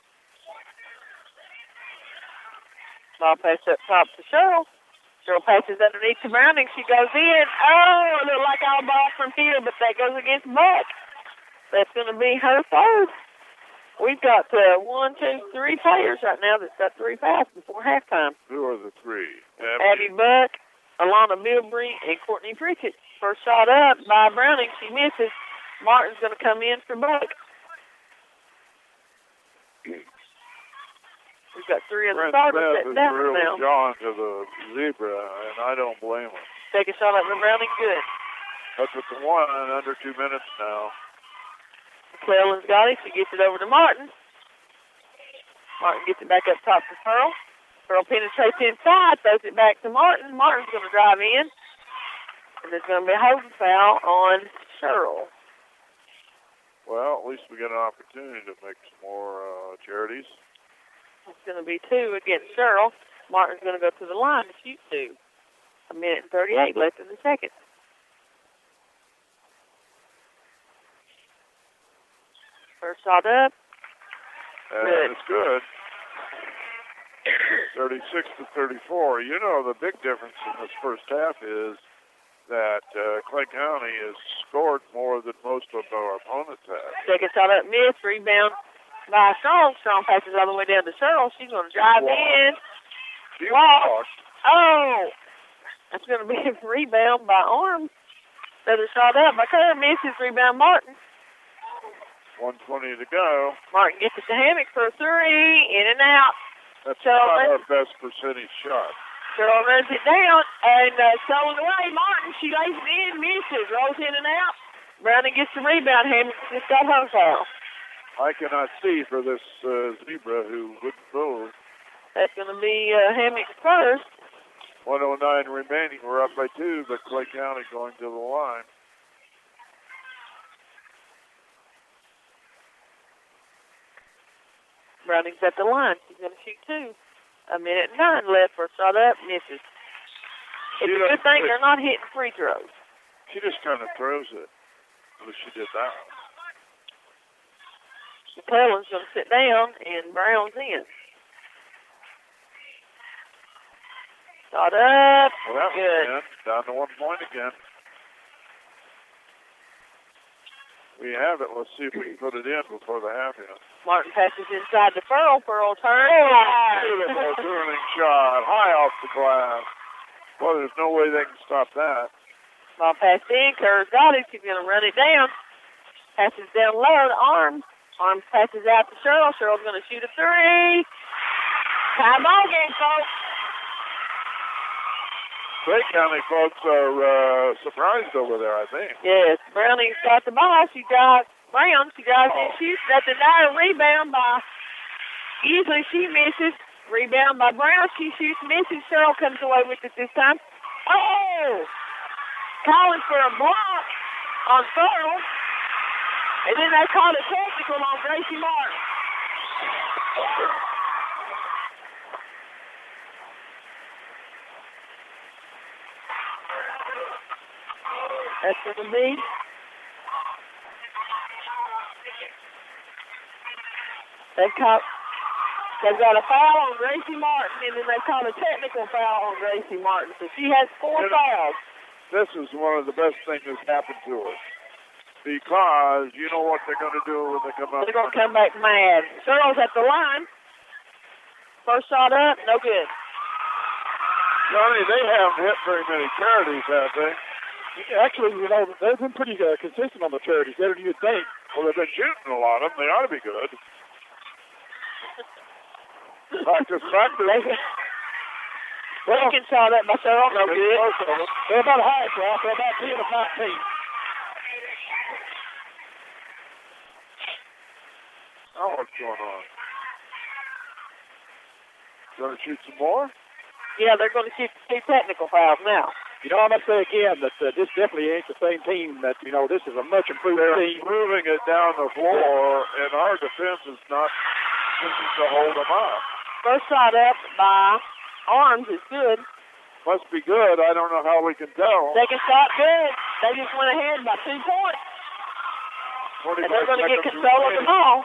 Ball pass up top to Cheryl. Cheryl passes underneath to Browning. She goes in. Oh, it looked like all ball from here, but that goes against Buck. That's going to be her first. We've got 1, 2, 3 players right now that's got 3 fouls before halftime. Who are the 3? Abby Buck, Alana Milbury, and Courtney Pritchett. First shot up by Browning. She misses. Martin's going to come in for Buck. We've got 3 of the starters sitting down really now. John to the zebra, and I don't blame him. Second shot up by Browning, good. That's with the 1 under 2 minutes now. McClellan's got it. She gets it over to Martin. Martin gets it back up top to Furl. Furl penetrates inside, throws it back to Martin. Martin's going to drive in. And there's going to be a holding foul on Cheryl. Well, at least we get an opportunity to make some more charities. It's going to be 2 against Cheryl. Martin's going to go to the line to shoot 2. 1:38 left in the second. First shot up. And it's good. 36-34. You know, the big difference in this first half is that Clay County has scored more than most of our opponents have. Second shot up, miss. Rebound by Strong. Strong passes all the way down to Cheryl. She's going to drive in. She walked. Oh! That's going to be a rebound by Arms. Another shot up by Kerr. Misses. Rebound Martin. 1:20 to go. Martin gets it to Hammock for a 3. In and out. That's not our best percentage shot. Cheryl runs it down and stolen away. Martin, she lays it in, misses, rolls in and out. Browning gets the rebound. Hammock just got her foul. I cannot see for this zebra who wouldn't move. That's going to be Hammock's first. 1:09 remaining. We're up by 2, but Clay County going to the line. Browning's at the line. She's going to shoot 2. 1:09 left for a shot up. Misses. It's a good thing they're not hitting free throws. She just kind of throws it. But she did that. McClellan's going to sit down, and Brown's in. Shot up. Well, that good. Was down to 1 point again. We have it. Let's see if we can put it in before the half ends. Martin passes inside to Furl. Furl turns. Beautiful turning shot. High off the glass. Well, there's no way they can stop that. Ball passed in. Kerr's got it. She's going to run it down. Passes down low to Arms. Arms passes out to Cheryl. Cheryl's going to shoot a 3. Tie ball game, folks. Clay County folks are surprised over there, I think. Yes, Browning's got the ball. She drives Brown. She drives in, shoots at the net. Rebound by Easley. She misses. Rebound by Brown. She shoots, misses. Cheryl comes away with it this time. Oh! Calling for a block on Furl. And then they called a technical on Gracie Martin. That's going to be they've got a foul on Gracie Martin, and then they called a technical foul on Gracie Martin. So she has 4 fouls. This is one of the best things that's happened to us. Because you know what they're going to do when they come up. They're going to come back mad. Cheryl's at the line. First shot up, no good. Johnny, they haven't hit very many charities, have they? Actually, you know, they've been pretty consistent on the charities, better than you'd think. Well, they've been shooting a lot of them. They ought to be good. Practice. Second shot up by Cheryl, no good. They're about half, Ralph. They're about 10 of 19. Oh, what's going on? Going to shoot some more? Yeah, they're going to shoot 2 technical fouls now. You know, I must say again that this definitely ain't the same team that, you know, this is a much improved team. Moving it down the floor, and our defense is not looking to hold them up. First shot up by Arms is good. Must be good. I don't know how we can tell. Second shot, good. They just went ahead by 2 points. And they're going to get control of the ball.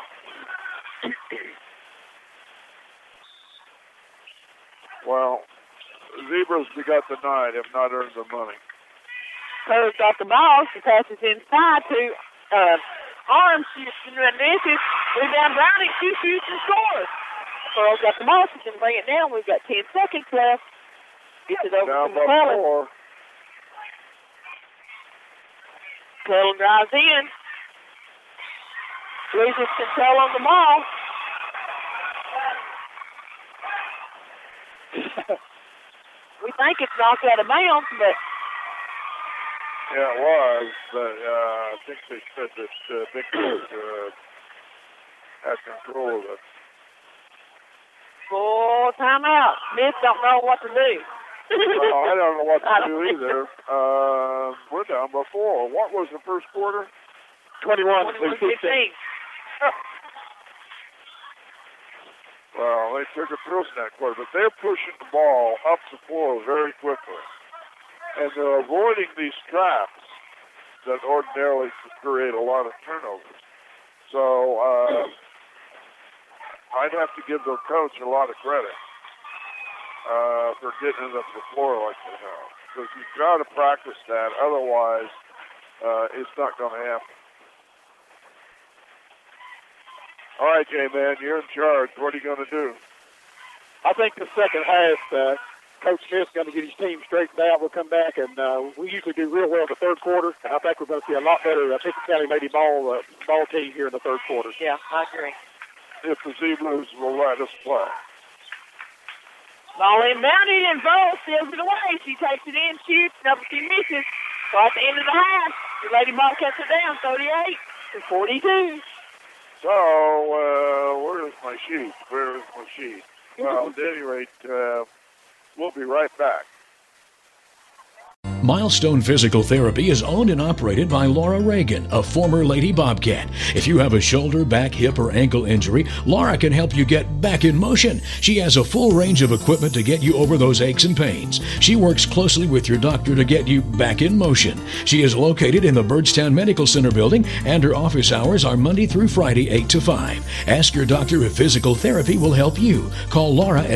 Well, Zebras got the night, have not earned the money. Kerr's got the ball. She passes inside to Arms. Shoots and misses. Rebound Browning. She shoots and scores. Kerr's got the ball. She can bring it down. We've got 10 seconds left. Gets it over to McClellan. McClellan drives in. Loses control on the ball. We think it's knocked out of bounds, but... Yeah, it was, but I think they said that Big Coach had control of it. Full timeout. Smith don't know what to do. Well, I don't know what to do either. We're down by 4. What was the first quarter? 21-15. Well, they took a thrill in that quarter, but they're pushing the ball up the floor very quickly. And they're avoiding these traps that ordinarily create a lot of turnovers. So I'd have to give the coach a lot of credit for getting it up the floor like they have. Because you've got to practice that, otherwise it's not going to happen. All right, J-Man, you're in charge. What are you going to do? I think the second half, Coach Smith's going to get his team straightened out. We'll come back, and we usually do real well in the third quarter. And I think we're going to see a lot better Pickett County Lady ball team here in the third quarter. Yeah, I agree. If the Zebras will let us play. Ball inbounded, and Bo steals it away. She takes it in, shoots, she misses. So at the end of the half, the Lady Bobcats are down 38-42. So, where's my sheet? Well, at any rate, we'll be right back. Milestone Physical Therapy is owned and operated by Laura Reagan, a former Lady Bobcat. If you have a shoulder, back, hip, or ankle injury, Laura can help you get back in motion. She has a full range of equipment to get you over those aches and pains. She works closely with your doctor to get you back in motion. She is located in the Byrdstown Medical Center building, and her office hours are Monday through Friday, 8 to 5. Ask your doctor if physical therapy will help you. Call Laura at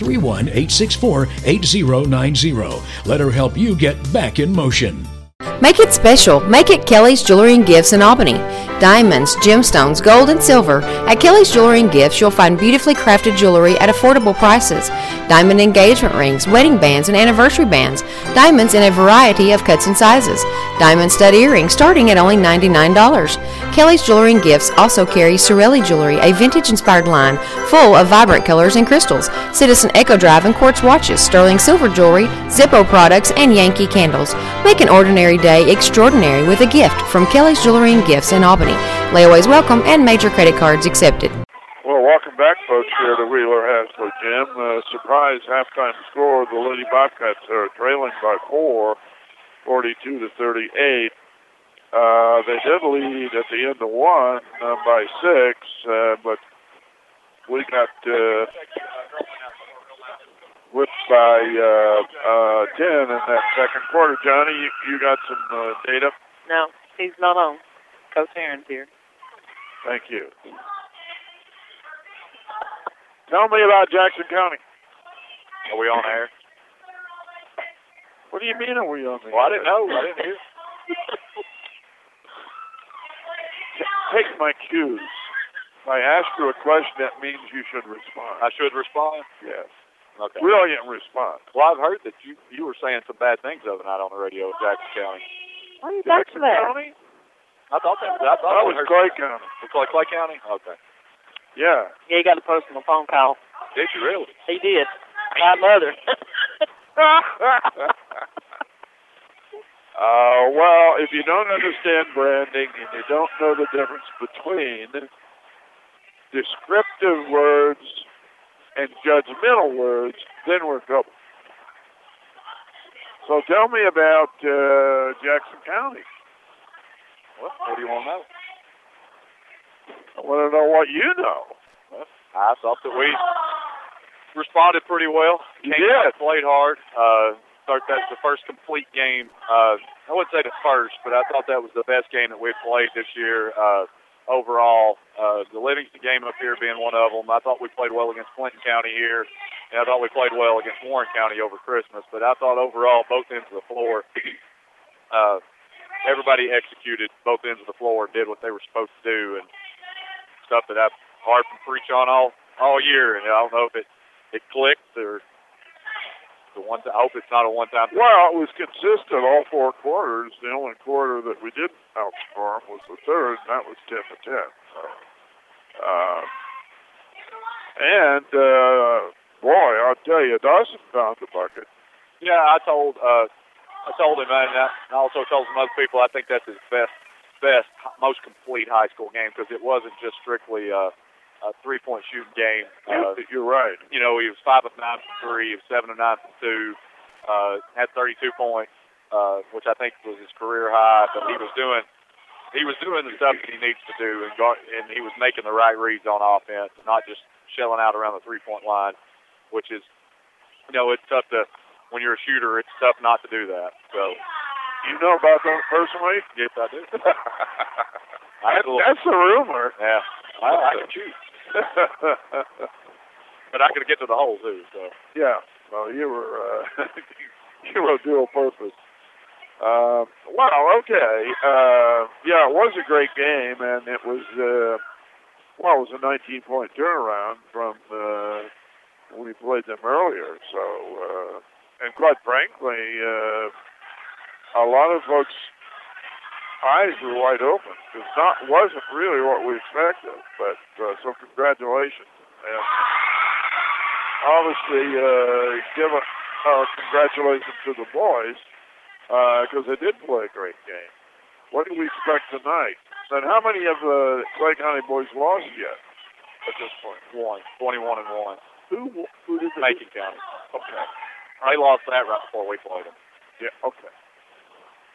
931-864-8090. Let her help you get back in motion. Make it special. Make it Kelly's Jewelry and Gifts in Albany. Diamonds, gemstones, gold, and silver. At Kelly's Jewelry and Gifts, you'll find beautifully crafted jewelry at affordable prices. Diamond engagement rings, wedding bands, and anniversary bands. Diamonds in a variety of cuts and sizes. Diamond stud earrings starting at only $99. Kelly's Jewelry and Gifts also carries Sorelli Jewelry, a vintage-inspired line full of vibrant colors and crystals. Citizen Echo Drive and quartz watches, sterling silver jewelry, Zippo products, and Yankee candles. Make an ordinary day extraordinary with a gift from Kelly's Jewelry and Gifts in Albany. Layaways welcome and major credit cards accepted. Well, welcome back, folks, here to Wheeler-Haslett Gym. Surprise halftime score, the Lady Bobcats are trailing by 4, 42-38. They did lead at the end of one by 6, but we got whipped by 10 in that second quarter. Johnny, you got some data? No, he's not on. Coach Aaron's here. Thank you. Tell me about Jackson County. Are we on air? What do you mean are we on the air? Well, I didn't know. I didn't hear. Take my cues. If I ask you a question, that means you should respond. I should respond? Yes. Okay. Brilliant response. Well, I've heard that you were saying some bad things the other night on the radio in Jackson County. Why are you back to that? County? I thought that was Clay County. It's like Clay County? Okay. Yeah. Yeah, he got a personal phone call. Did you really? He did. My mother. Well, if you don't understand branding and you don't know the difference between descriptive words and judgmental words, then we're in trouble. So tell me about Jackson County. What do you want to know? I want to know what you know. Well, I thought that we responded pretty well. You did. Played hard. That's the first complete game. I wouldn't say the first, but I thought that was the best game that we've played this year overall. The Livingston game up here being one of them. I thought we played well against Clinton County here, and I thought we played well against Warren County over Christmas. But I thought overall both ends of the floor, everybody executed both ends of the floor, did what they were supposed to do, and stuff that I've hard to preach on all year. And I don't know if it clicked or I hope it's not a one-time thing. Well, it was consistent all 4 quarters. The only quarter that we did outscore was the third, and that was 10-10. Boy, I'll tell you, Dawson found the bucket. Yeah, I told him, and I also told some other people, I think that's his best, most complete high school game because it wasn't just strictly a 3-point shooting game. You're right. You know, he was 5 of 9 from 3, he was 7 of 9 from 2, had 32 points, which I think was his career high. But he was doing the stuff that he needs to do, and he was making the right reads on offense, not just shelling out around the 3-point line, which is, you know, it's tough to. When you're a shooter, it's tough not to do that. So, you know about that personally? Yes, I do. That's the rumor. Yeah, I can shoot. But I could get to the hole too. So yeah, well, you were dual purpose. Well, okay. Yeah, it was a great game, and it was it was a 19-point turnaround from when we played them earlier. So, and quite frankly, a lot of folks' eyes were wide open because wasn't really what we expected. But so congratulations, and obviously give our congratulations to the boys because they did play a great game. What do we expect tonight? And how many of the Clay County boys lost yet at this point? 21-1. Who did Macon County. Okay. They lost that right before we played them. Yeah, okay.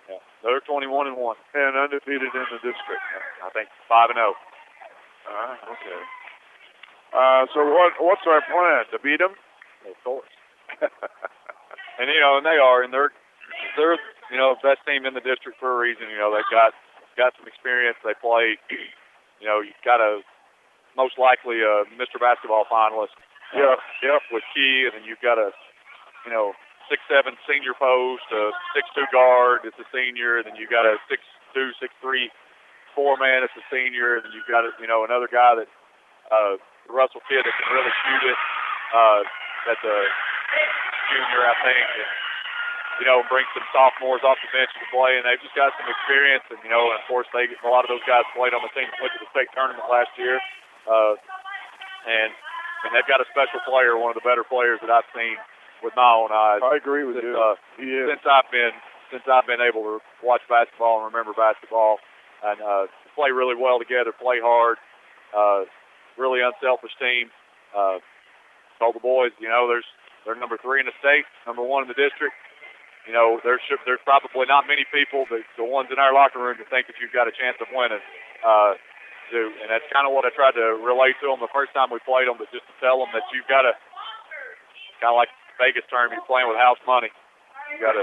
Yeah. They're 21-1. And undefeated in the district. I think 5-0. Okay. So what's our plan? To beat them? Of course. And they are, and they're best team in the district for a reason. They've got some experience. They play. You've got a most likely a Mr. Basketball finalist. Yep. With Key, and then you've got a 6'7" senior post, a 6'2" guard. It's a senior. Then you've got a 6'2", 6'3" 4-man. It's a senior. And then you've got another guy that the Russell kid that can really shoot it. That's a junior, I think. And, bring some sophomores off the bench to play, and they've just got some experience. And of course, a lot of those guys played on the team that went to the state tournament last year. And they've got a special player, one of the better players that I've seen with my own eyes. I agree with you. Since I've been able to watch basketball and remember basketball, and play really well together, play hard, really unselfish team. Told the boys, they're number 3 in the state, number 1 in the district. There's probably not many people, the ones in our locker room, that think that you've got a chance of winning. And that's kind of what I tried to relate to them the first time we played them, but just to tell them that you've got to, kind of like Vegas term, you're playing with house money. You got to,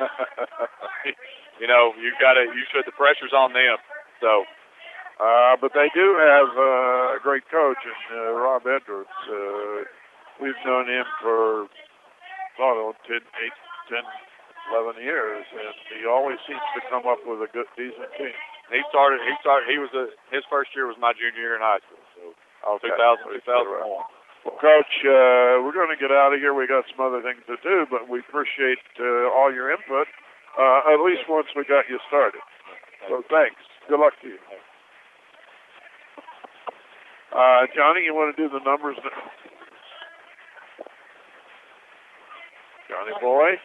the pressure's on them. So, but they do have a great coach in Rob Edwards. We've known him for 10, 11 years, and he always seems to come up with a good, decent team. His first year was my junior year in high school, so 2001. Well, Coach, we're going to get out of here. We got some other things to do, but we appreciate all your input, at least once we got you started. So thanks. Good luck to you. Johnny, you want to do the numbers now? Johnny boy.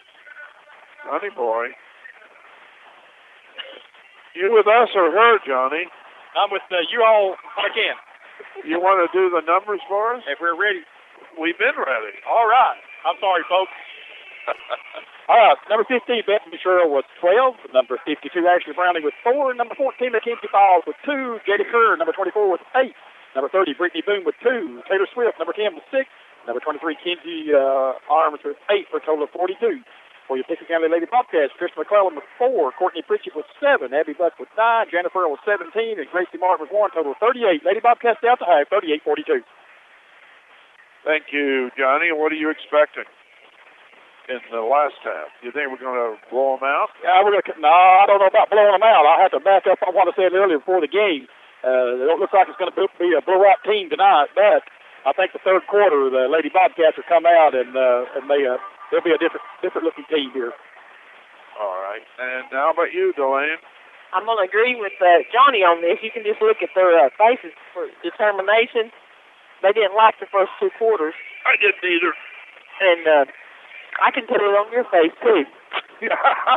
You with us or her, Johnny? I'm with you all again. You want to do the numbers for us? If we're ready. We've been ready. All right. I'm sorry, folks. All right. Number 15, Bethany Sherrill with 12. Number 52, Ashley Browning with 4. Number 14, Mackenzie Falls with 2. Jada Kerr, number 24 with 8. Number 30, Brittany Boone with 2. Taylor Swift, number 10 with 6. Number 23, Kenzie Arms with 8 for a total of 42. For your Pickett County Lady Bobcats, Kristen McClellan with 4, Courtney Pritchett with 7, Abby Buck with 9, Jennifer with 17, and Gracie Martin with 1, total of 38. Lady Bobcats out to half, 38-42. Thank you, Johnny. What are you expecting in the last half? Do you think we're going to blow them out? Yeah, I don't know about blowing them out. I'll have to back up on what I said earlier before the game. It don't look like it's going to be a blowout team tonight, but I think the third quarter, the Lady Bobcats will come out and there'll be a different looking team here. All right. And how about you, Delane? I'm going to agree with Johnny on this. You can just look at their faces for determination. They didn't like the first 2 quarters. I didn't either. And I can tell it on your face, too. Yeah,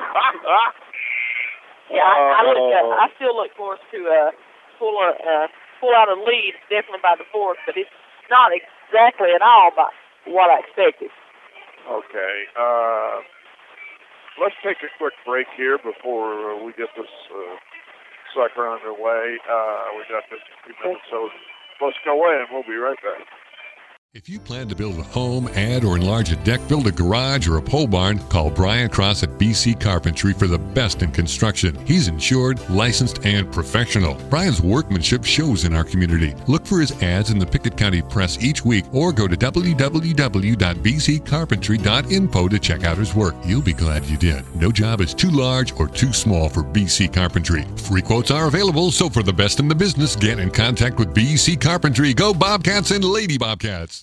I still look forward to pull out a lead, definitely by the 4th, but it's not exactly at all by what I expected. Okay. Let's take a quick break here before we get this sucker underway. We got just a few minutes, so let's go in. We'll be right back. If you plan to build a home, add or enlarge a deck, build a garage, or a pole barn, call Brian Cross at BC Carpentry for the best in construction. He's insured, licensed, and professional. Brian's workmanship shows in our community. Look for his ads in the Pickett County Press each week or go to www.bccarpentry.info to check out his work. You'll be glad you did. No job is too large or too small for BC Carpentry. Free quotes are available, so for the best in the business, get in contact with BC Carpentry. Go Bobcats and Lady Bobcats.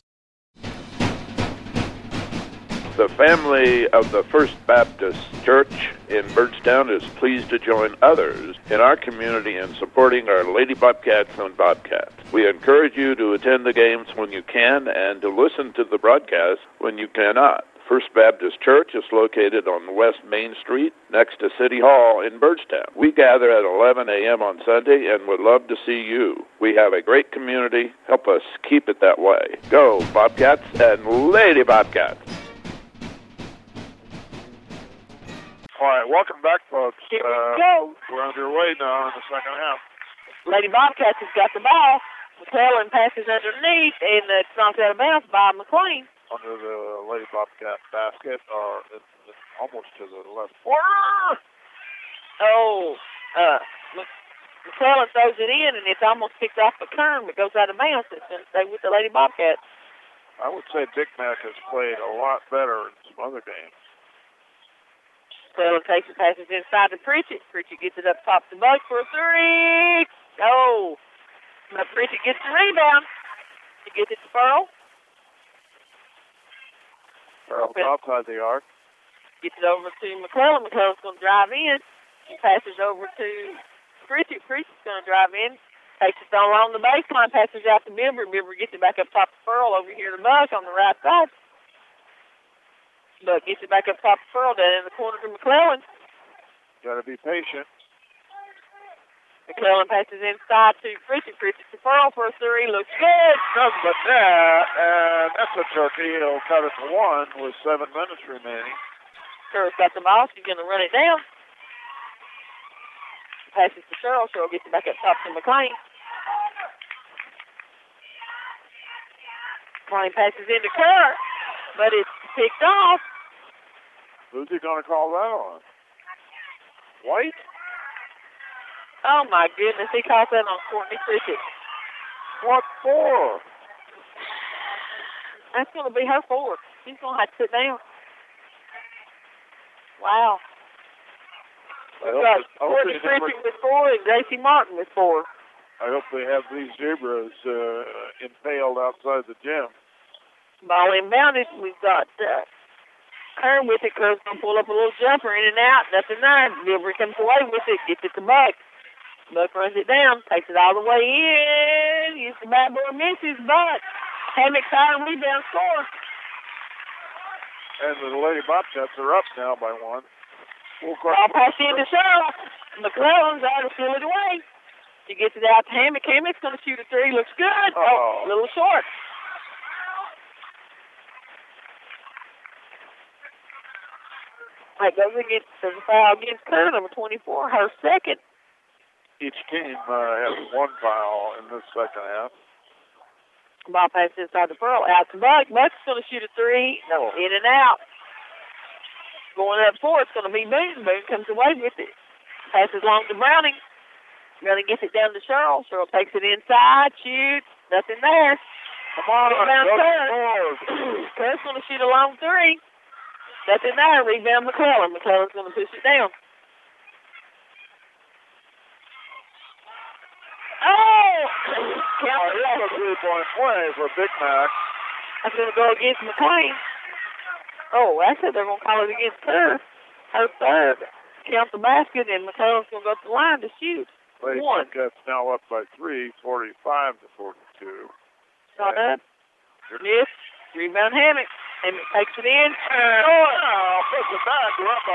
The family of the First Baptist Church in Byrdstown is pleased to join others in our community in supporting our Lady Bobcats and Bobcats. We encourage you to attend the games when you can and to listen to the broadcast when you cannot. First Baptist Church is located on West Main Street next to City Hall in Byrdstown. We gather at 11 a.m. on Sunday and would love to see you. We have a great community. Help us keep it that way. Go Bobcats and Lady Bobcats. All right, welcome back, folks. Here we go. We're underway now in the second half. Lady Bobcats has got the ball. McClellan passes underneath, and it's knocked out of bounds by McLean. Under the Lady Bobcat basket, or it's almost to the left. McClellan throws it in, and it's almost picked off the Kern, but goes out of bounds. It's going to stay with the Lady Bobcats. I would say Big Mac has played a lot better in some other games. McClellan takes it, passes inside to Pritchett. Pritchett gets it up top to Buck for a three. Oh! But Pritchett gets the rebound. He gets it to Pearl. Pearl's outside the arc. Gets it over to McClellan. McClellan's going to drive in. He passes over to Pritchett. Pritchett's going to drive in. Takes it along the baseline, passes out to Bibber. Bibber gets it back up top to Pearl over here to Buck on the right side. Buck gets it back up top to Pearl down in the corner to McClellan. Got to be patient. McClellan passes inside to Pritchett. Pritchett to Pearl for a three. Looks good. Nothing but that, and that's a turkey. He'll cut it to 1 with 7 minutes remaining. Sherrill's got the ball. She's going to run it down. Passes to Sherrill. Sherrill gets it back up top to McLean. McLean passes into Kerr, but it's picked off. Who's he going to call that on? White? Oh, my goodness. He calls that on Courtney Pritchett. What for? That's going to be her fourth. She's going to have to sit down. Wow. We've got Courtney Pritchett with 4 and J.C. Martin with 4. I hope they have these zebras impaled outside the gym. Ball inbounded. We've got Kern with it. Kern's going to pull up a little jumper in and out. Nothing there. Gilbert comes away with it. Gets it to Buck. Buck runs it down. Takes it all the way in. Uses the backboard, misses, but Hammock's high rebound score. And the Lady Bobcats are up now by 1. Ball pass into Sherrill. McClellan's out to steal it away. She gets it out to Hammock. Hammock's going to shoot a 3. Looks good. Oh, a little short. That goes against the foul against Kerr, number 24, her second. Each team has 1 foul in this second half. Ball pass inside the Pearl. Out to Buck. Buck's going to shoot a 3. No, in and out. Going up 4, it's going to be Boone. Boone comes away with it. Passes along to Browning. Browning gets it down to Sherrill. Sherrill takes it inside, shoots. Nothing there. The ball rebound Kerr. Kerr's going to shoot a long 3. Nothing there. Rebound McClellan. McClellan's going to push it down. Oh! That's a 3-point play for Big Mac. That's going to go against McLean. Oh, actually, they're going to call it against her. Her third. Count the basket, and McClellan's going to go up the line to shoot. Lady Bobcats now up by 3, 45 to 42. Shot up. Miss. Rebound Hammock. Hammock takes it in. Now, puts it back. We're up by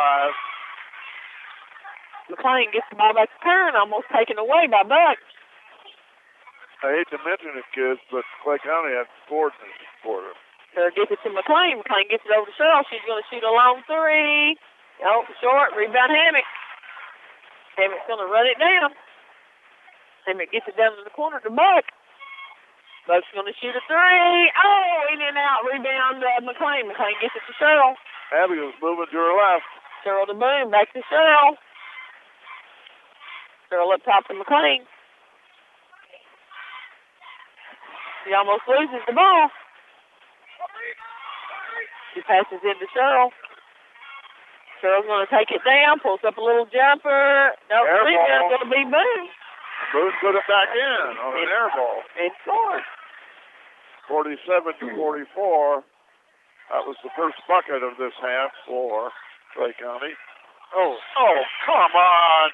5. McLean gets the ball back to Kern, almost taken away by Buck. I hate to mention it, kids, but Clay County had scored in this quarter. Kerr gets it to McLean. McLean gets it over to Sherrill. She's going to shoot a long 3. Oh, short. Rebound Hammock. Hammock's going to run it down. Hammock gets it down to the corner to Buck. Buck's going to shoot a 3. Oh, in and out. Rebound McLean. McLean gets it to Sherrill. Abby was moving to her left. Sherrill to Boone. Back to Sherrill. Sherrill up top to McLean. She almost loses the ball. She passes into Sherrill. Sherrill's going to take it down, pulls up a little jumper. No, rebound's going to be Boone. Boone put it back in on an air ball. And scored. 47 to 44. That was the first bucket of this half for Clay County. Oh, come on.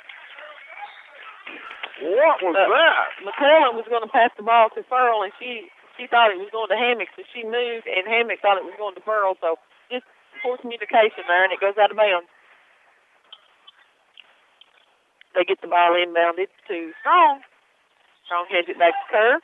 What was that? McClellan was going to pass the ball to Pearl, and she thought it was going to Hammock, so she moved, and Hammock thought it was going to Pearl. So just poor communication there, and it goes out of bounds. They get the ball inbounded to Strong. Strong hands it back to Kerr.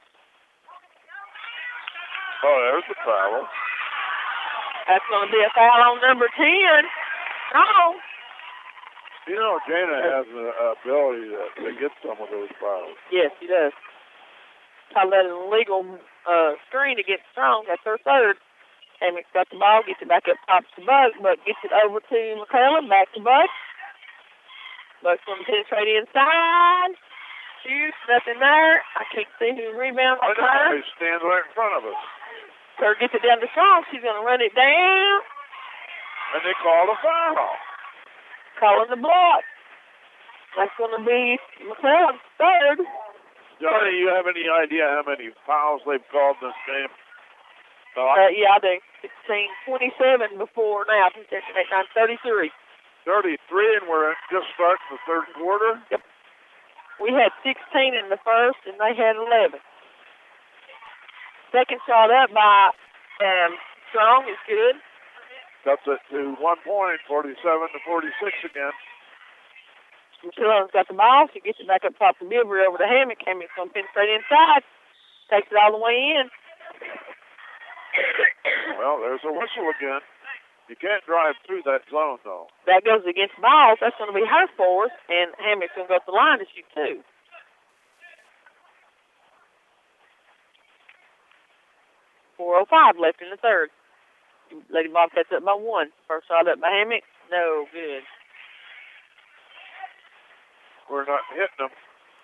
Oh, there's the foul. That's going to be a foul on number 10. Strong. You know, Jana has an ability to get some of those fouls. Yes, she does. Call that an illegal screen against Strong. That's her third. Hammock's got the ball, gets it back up top to Buck. Buck gets it over to McClellan, back to Buck. Buck's going to penetrate inside. Shoots, nothing there. I can't see who rebounds on her. They stand right in front of us. Kerr gets it down to Strong. She's going to run it down. And they called a foul. Calling the block. That's going to be McClellan's third. Johnny, you have any idea how many fouls they've called in this game? Yeah, I do. 16-27 before now. 33. 33, and we're just starting the third quarter? Yep. We had 16 in the first, and they had 11. Second shot up by Strong is good. Cuts it to 1 point, 47-46 again. McClellan's got the ball. She gets it back up top to Bilbrey over to Hammock. Hammock's going to penetrate inside. Takes it all the way in. Well, there's a whistle again. You can't drive through that zone, though. That goes against balls. That's going to be her force, and Hammock's going to go up the line to shoot two. .405 left in the third. Lady Bobcats up by 1. First shot up by Hammock. No good. We're not hitting them.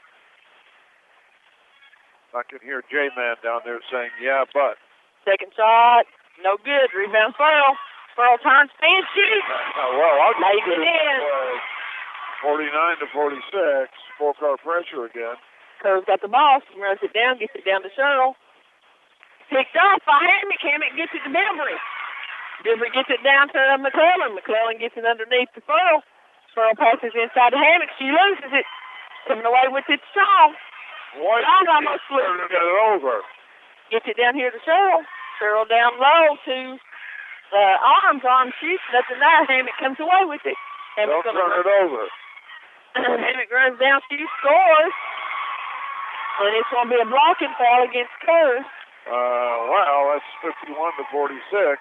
I can hear J-Man down there saying, yeah, but. Second shot. No good. Rebound Furl. Furl turns, spin, shoot. Well, I'll get it in. 49-46. Full-car pressure again. Kerr's got the ball. She runs it down, gets it down to Cheryl. Picked off by Hammock. Hammock gets it to Bilbrey. Bilbrey gets it down to McClellan. McClellan gets it underneath to Furl. Furl passes inside to Hammock. She loses it. Coming away with it, Strong. Strong almost slipped. To get it over. Gets it down here to Cheryl. Cheryl down low to Arms. Arms shoots. Nothing there. Hammock comes away with it. Don't turn it over. Hammock runs down. She scores. And it's going to be a blocking foul against Kerr. Wow, that's 51-46.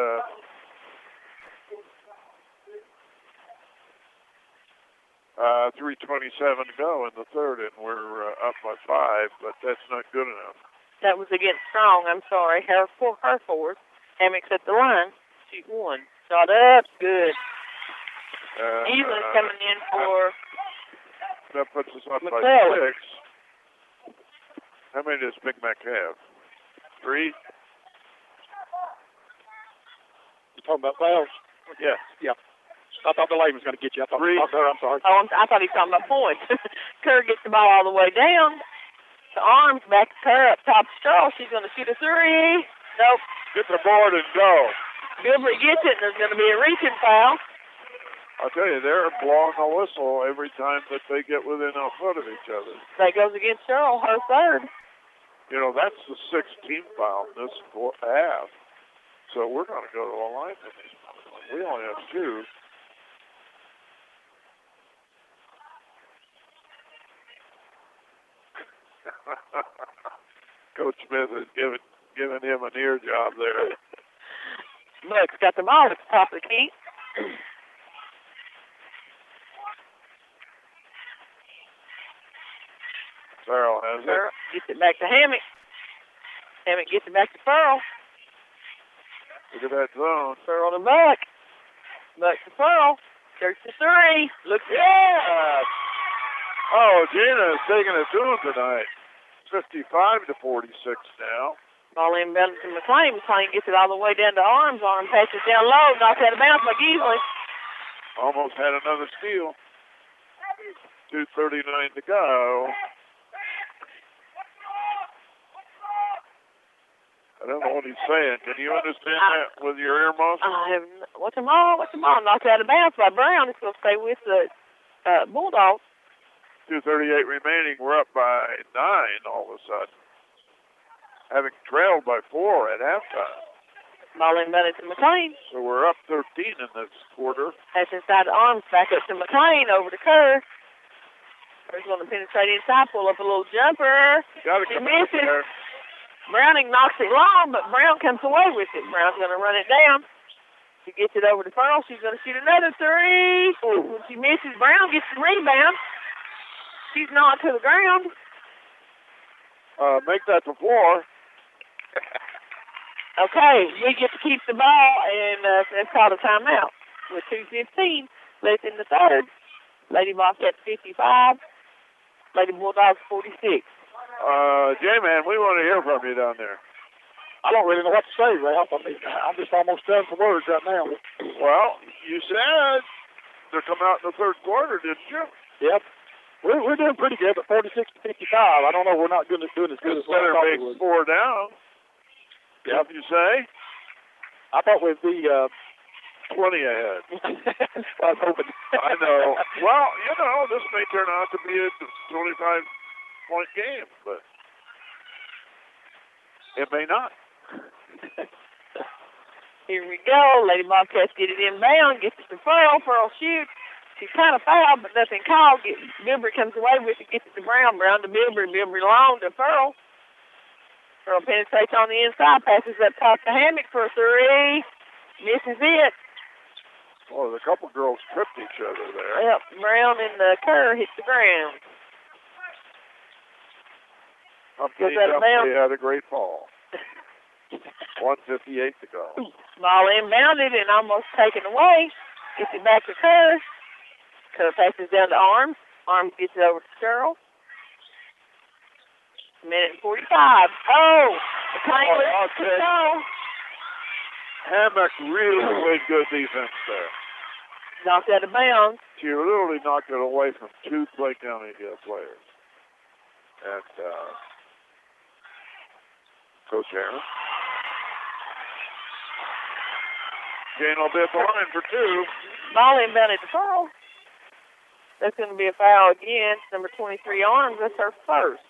3:27 to go in the third, and we're up by 5, but that's not good enough. That was against Strong. I'm sorry. Her forward. Hammock's at the line. Shoot 1. Shot up. Good. Eland's coming in for that puts us up McClellan. by 6. How many does Big Mac have? 3? You talking about fouls? Yes. Yeah. I thought the lady was going to get you. I thought, 3. I'm sorry. Oh, I thought he was talking about points. Kerr gets the ball all the way down. The Arms back to Kerr up top straw. She's going to shoot a 3. Nope. Get the board and go. Bilbrey gets it, and there's going to be a reaching foul. I'll tell you, they're blowing a whistle every time that they get within a foot of each other. That goes against Cheryl, her third. You know, that's the 16th foul in this half. So we're going to go to a line. We only have 2. Coach Smith is giving him an ear job there. Buck's got the ball at the top of the key. Farrell has it. Gets it back to Hammock. Hammock gets it back to Furl. Look at that zone. Furl to Buck. Buck to Furl. Church to 3. Looks good. Oh, Gina is taking it to him tonight. 55-46 now. Ball inbounded to McClain. McClain gets it all the way down to Arms. Arms passes down low. Knocks out of bounds by Geasley. Almost had another steal. 2:39 to go. I don't know what he's saying. Can you understand that with your earmuffs? What's them all? Knocked out of bounds by Brown. It's going to stay with the Bulldogs. 2:38 remaining. We're up by 9 all of a sudden. Having trailed by 4 at halftime. Ball inbounded to McClain. So we're up 13 in this quarter. That's inside the Arms. Back up to McClain. Over to Kerr. Kerr's going to penetrate inside. Pull up a little jumper. She misses. Browning knocks it long, but Brown comes away with it. Brown's going to run it down. She gets it over to Pearl. She's going to shoot another three. When she misses, Brown gets the rebound. She's knocked to the ground. Make that the floor. Okay, we get to keep the ball, and that's called a timeout with 2:15 left in the third. Lady Bobcats 55, Lady Bulldogs 46. J-Man, we want to hear from you down there. I don't really know what to say, Ralph. I mean, I'm just almost done for words right now. Well, you said they're coming out in the third quarter, didn't you? Yep. We're doing pretty good, but 46-55. I don't know. We're not doing as good as what I thought we would. 4 down. Yep. You say? I thought we'd be 20 ahead. I was hoping. I know. Well, you know, this may turn out to be a 25-point game, but it may not. Here we go. Lady Bobcats get it inbound, gets it to Pearl. Pearl shoots. She's kind of fouled, but nothing called. Bilbrey comes away with it, gets it to Brown. Brown to Bilbrey. Bilbrey long to Pearl. Pearl penetrates on the inside, passes up top to Hammock for a three. Misses it. Well, a couple girls tripped each other there. Yep, Brown and Kerr hit the ground. Humphrey had a great fall. 1:58 to go. Ball inbounded and almost taken away. Gets it back to Kerr. Kerr passes down to Arms. Arms gets it over to Cheryl. 1:45. Oh! Okay. Hammock really played good defense there. Knocked out of bounds. She literally knocked it away from 2 Clay County players. And Coach Aaron. Jane will be at the line for 2. Ball inbounded to Pearl. That's going to be a foul again. Number 23, Arms. That's her first.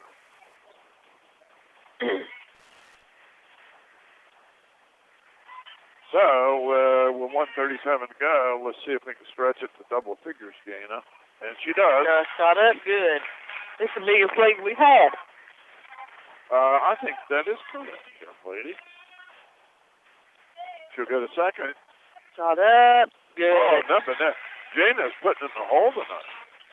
So, with 1:37 to go, let's see if we can stretch it to double figures, Gaina. And she does. Shot up good. This is the biggest lead we've had. I think that is correct, young lady. She'll get a second. Shot up good. Oh, nothing there. Jaina's putting in the hole tonight.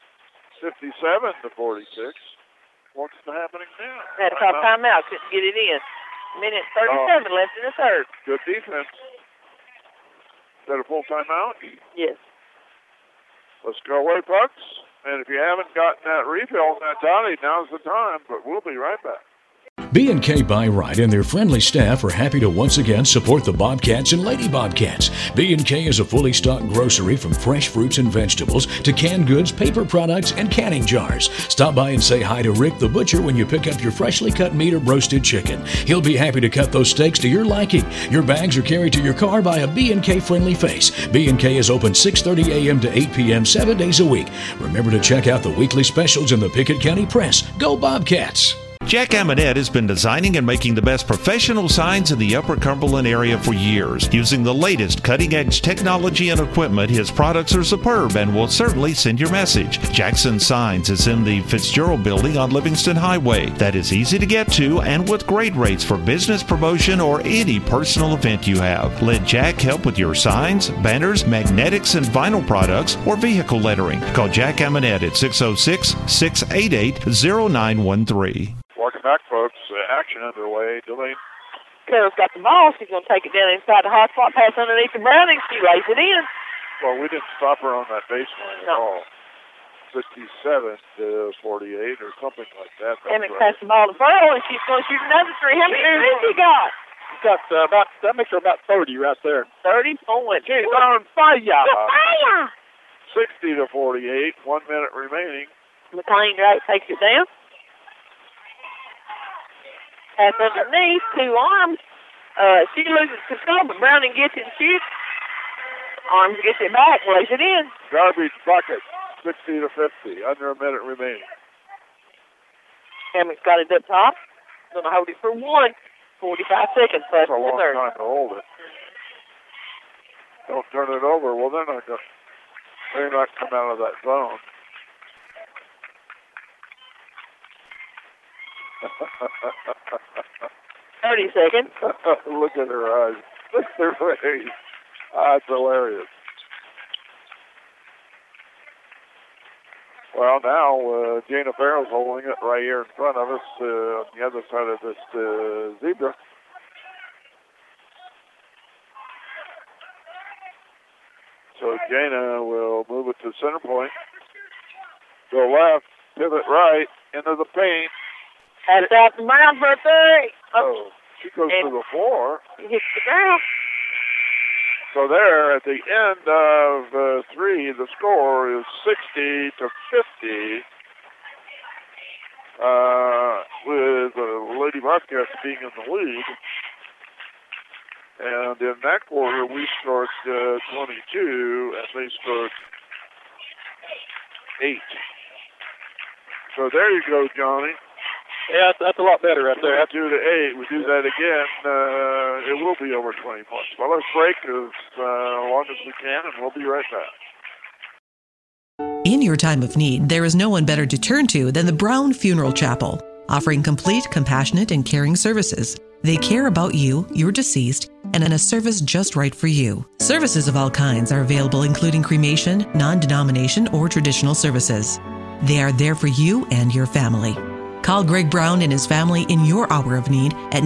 57-46. What's happening now? Had to call timeout. Couldn't get it in. 1:37 left in the third. Good defense. Is that a full timeout? Yes. Let's go away, folks. And if you haven't gotten that refill on that toddy, now's the time. But we'll be right back. B&K Byright and their friendly staff are happy to once again support the Bobcats and Lady Bobcats. B&K is a fully stocked grocery from fresh fruits and vegetables to canned goods, paper products, and canning jars. Stop by and say hi to Rick the Butcher when you pick up your freshly cut meat or roasted chicken. He'll be happy to cut those steaks to your liking. Your bags are carried to your car by a B&K friendly face. B&K is open 6:30 a.m. to 8 p.m. 7 days a week. Remember to check out the weekly specials in the Pickett County Press. Go Bobcats! Jack Amonette has been designing and making the best professional signs in the Upper Cumberland area for years. Using the latest cutting-edge technology and equipment, his products are superb and will certainly send your message. Jackson Signs is in the Fitzgerald Building on Livingston Highway. That is easy to get to and with great rates for business promotion or any personal event you have. Let Jack help with your signs, banners, magnetics, and vinyl products or vehicle lettering. Call Jack Amonette at 606-688-0913. Welcome back, folks. Action underway. Delane. Carol's got the ball. She's going to take it down inside the hot spot, pass underneath the Browning. She lays it in. Well, we didn't stop her on that baseline at all. 57-48 or something like that. Hammock passed the ball to Pearl, and she's going to shoot another three. How many threes she got? She's got that makes her about 30 right there. 30 points. She's on fire. Fire! 60-48. 1 minute remaining. McLean Drake takes it down. Pass underneath, 2 Arms. She loses control, but Browning gets it and shoots. Arms gets it back, lays it in. Garbage bucket, 60-50, under a minute remaining. Hammock's got it up top. Going to hold it for 45 seconds. That's a long time to hold it. Don't turn it over. Well, they're not come out of that zone. 30 seconds. Look at her eyes. Look at her face. That's hilarious. Well, now Jana Farrell's holding it right here in front of us on the other side of this zebra. So Jana will move it to center point. Go left, pivot right, into the paint. Had it out to Brown for a three. Oh, she goes to the floor. He hits the ground. So there, at the end of three, the score is 60-50, with the Lady Bobcats being in the lead. And in that quarter, we scored 22, and they scored 8. So there you go, Johnny. Yeah, that's a lot better right there. 22 to 8. We do that again, it will be over 20 points. Well, let's break as long as we can, and we'll be right back. In your time of need, there is no one better to turn to than the Brown Funeral Chapel, offering complete, compassionate, and caring services. They care about you, your deceased, and in a service just right for you. Services of all kinds are available, including cremation, non-denomination, or traditional services. They are there for you and your family. Call Greg Brown and his family in your hour of need at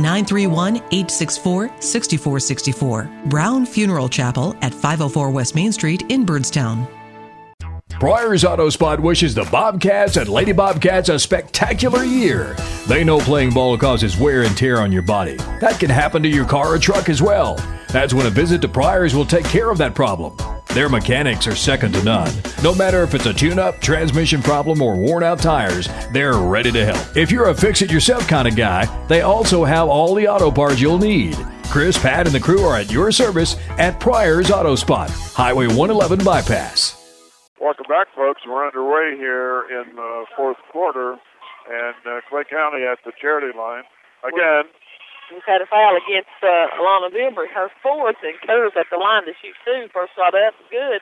931-864-6464. Brown Funeral Chapel at 504 West Main Street in Birdstown. Pryor's Auto Spot wishes the Bobcats and Lady Bobcats a spectacular year. They know playing ball causes wear and tear on your body. That can happen to your car or truck as well. That's when a visit to Pryor's will take care of that problem. Their mechanics are second to none. No matter if it's a tune-up, transmission problem, or worn-out tires, they're ready to help. If you're a fix-it-yourself kind of guy, they also have all the auto parts you'll need. Chris, Pat, and the crew are at your service at Pryor's Auto Spot, Highway 111 Bypass. Welcome back, folks. We're underway here in the fourth quarter, and Clay County at the charity line. Again, we've had a foul against Alana Bilbert, her fourth, and Kerr's at the line to shoot two. First shot up, good.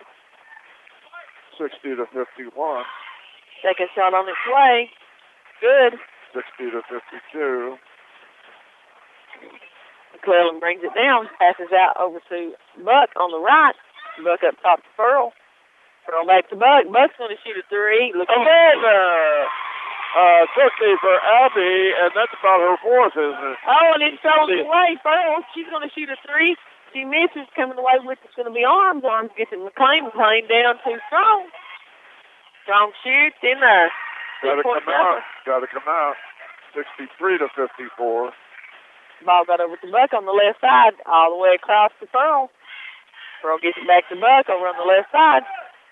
60-51. Second shot on its way, good. 60-52. McClellan brings it down, passes out over to Buck on the right. Buck up top to Pearl. Pearl back to Buck. Buck's going to shoot a three. Looking good. 60 for Abby, and that's about her fourth, isn't it? Oh, and it's on the way. Pearl, she's going to shoot a three. She misses, coming away with it's going to be arms. Arms gets it. McLean down too strong. Strong shoots in there. Got to come out. Got to come out. 63-54. Ball got over to Buck on the left side, all the way across to Pearl. Pearl gets it back to Buck over on the left side.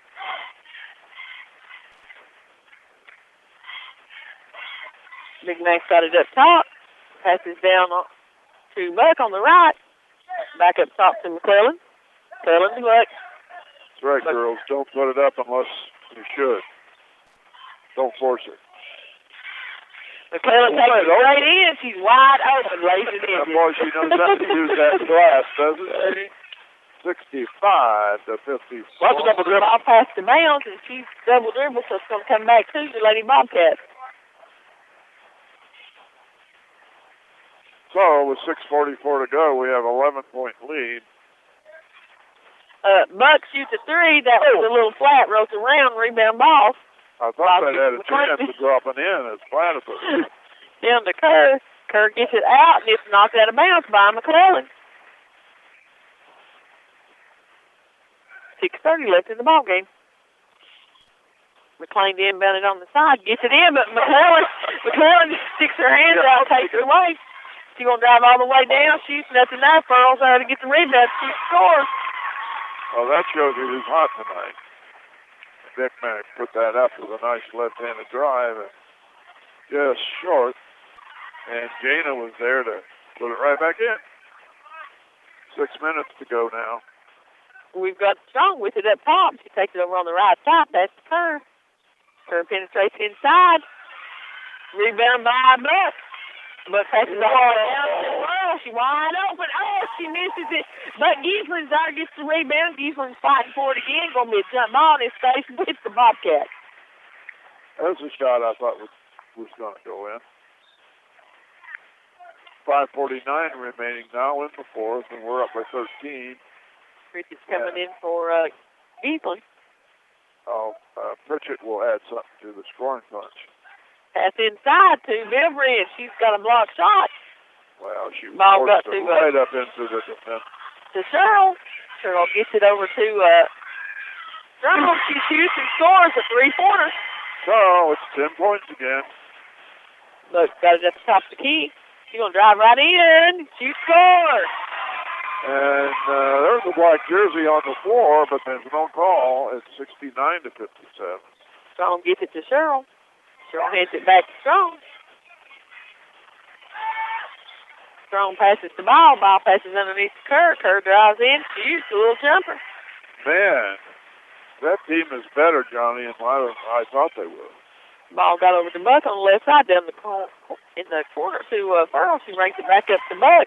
Big Max got it up top. Passes down to Buck on the right. Back up top to McClellan. McClellan to Buck. That's right, girls. Don't put it up unless you should. Don't force it. McClellan takes it right in. She's wide open. Lays it in. Boy, she knows how to use that glass, doesn't she? 65-54. Well, double dribble. Ball passed to bounds, and she's double dribble, so it's going to come back to the Lady Bobcats. So, with 6:44 to go, we have 11-point lead. Buck shoots a three. That was a little flat. Rolls around, rebound ball. I thought that had a chance of dropping in as flat as it. Down to Kerr. Kerr gets it out, and it's knocked out of bounds by McClellan. 6:30 left in the ball game. McLean inbounded on the side, gets it in, but McClellan sticks her hands out, takes it away. She's going to drive all the way down, shoots nothing there. Pearl's there to get the rebound. She scores. Well, that shows you who's hot tonight. Dick Mack put that up with a nice left-handed drive, and just short. And Jana was there to put it right back in. 6 minutes to go now. We've got Strong with it up top. She takes it over on the right side. That's Kerr. Kerr penetrates inside. Rebound by Buck. Buck passes the ball down. Oh, she's wide open. Oh, she misses it. But Gieslin's there, gets the rebound. Gieslin's fighting for it again. Going to be a jump ball, and it stays with the Bobcats. That was a shot I thought was going to go in. 5:49 remaining now in the fourth, and we're up by 13. Pritchett's coming in for Beasley. Pritchett will add something to the scoring punch. Pass inside to Bilbrey, and she's got a block shot. Well, she Ball got forced it to, right up into the defense. To Cheryl. Cheryl gets it over to Strong. She shoots and scores a three-pointer. So it's 10 points again. Look, got it at the top of the key. She's going to drive right in. Shoot, score. And there's a black jersey on the floor, but there's no call. It's 69 to 57. Strong gets it to Cheryl. Cheryl hands it back to Strong. Strong passes the ball. Ball passes underneath the Kerr. Kerr drives in, shoots, a little jumper. Man, that team is better, Johnny, than I thought they were. Ball got over to Buck on the left side, down the in the corner to Furl. She brings it back up to Buck.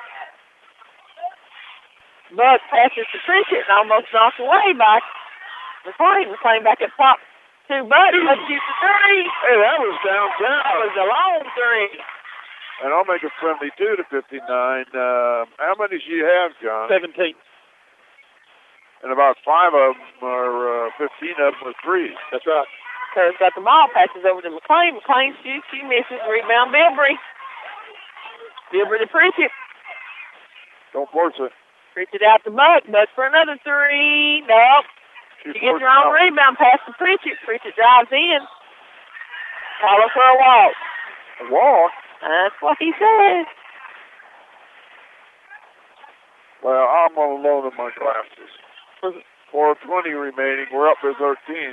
Buck passes to Pritchett and almost knocked away by McLean. McLean back up top to Buck. Buck shoots a three. Hey, that was downtown. That was a long three. And I'll make it friendly, 2 to 59. How many do you have, John? 17. And about 5 of them are, 15 of them are threes. That's right. Kerr's got the ball, passes over to McLean. McLean shoots, she misses. Rebound, Bilbrey. Bilbrey to Pritchett. Don't force it. Pritchett out to Buck. Buck for another three. Nope. She gets her own rebound, pass to Pritchett. Pritchett drives in. Call her for a walk. A walk? That's what he says. Well, I'm all alone in my glasses. 4:20 remaining. We're up to 13.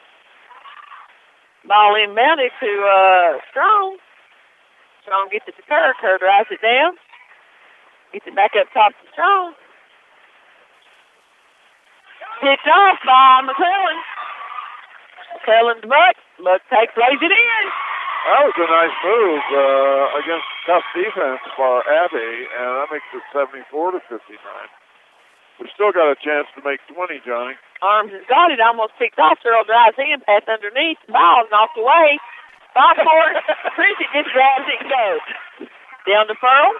Ball inbounded to Strong. Strong gets it to Kerr. Kerr drives it down. Gets it back up top to Strong. Picked off by McClellan. McClellan to Buck. Buck lays it in. That was a nice move against tough defense for Abbey, and that makes it 74 to 59. We've still got a chance to make 20, Johnny. Arms has got it, almost picked off. Cheryl drives in, pass underneath. The ball knocked away. Ball court. Pritchett just grabs it and goes. Down to Pearl.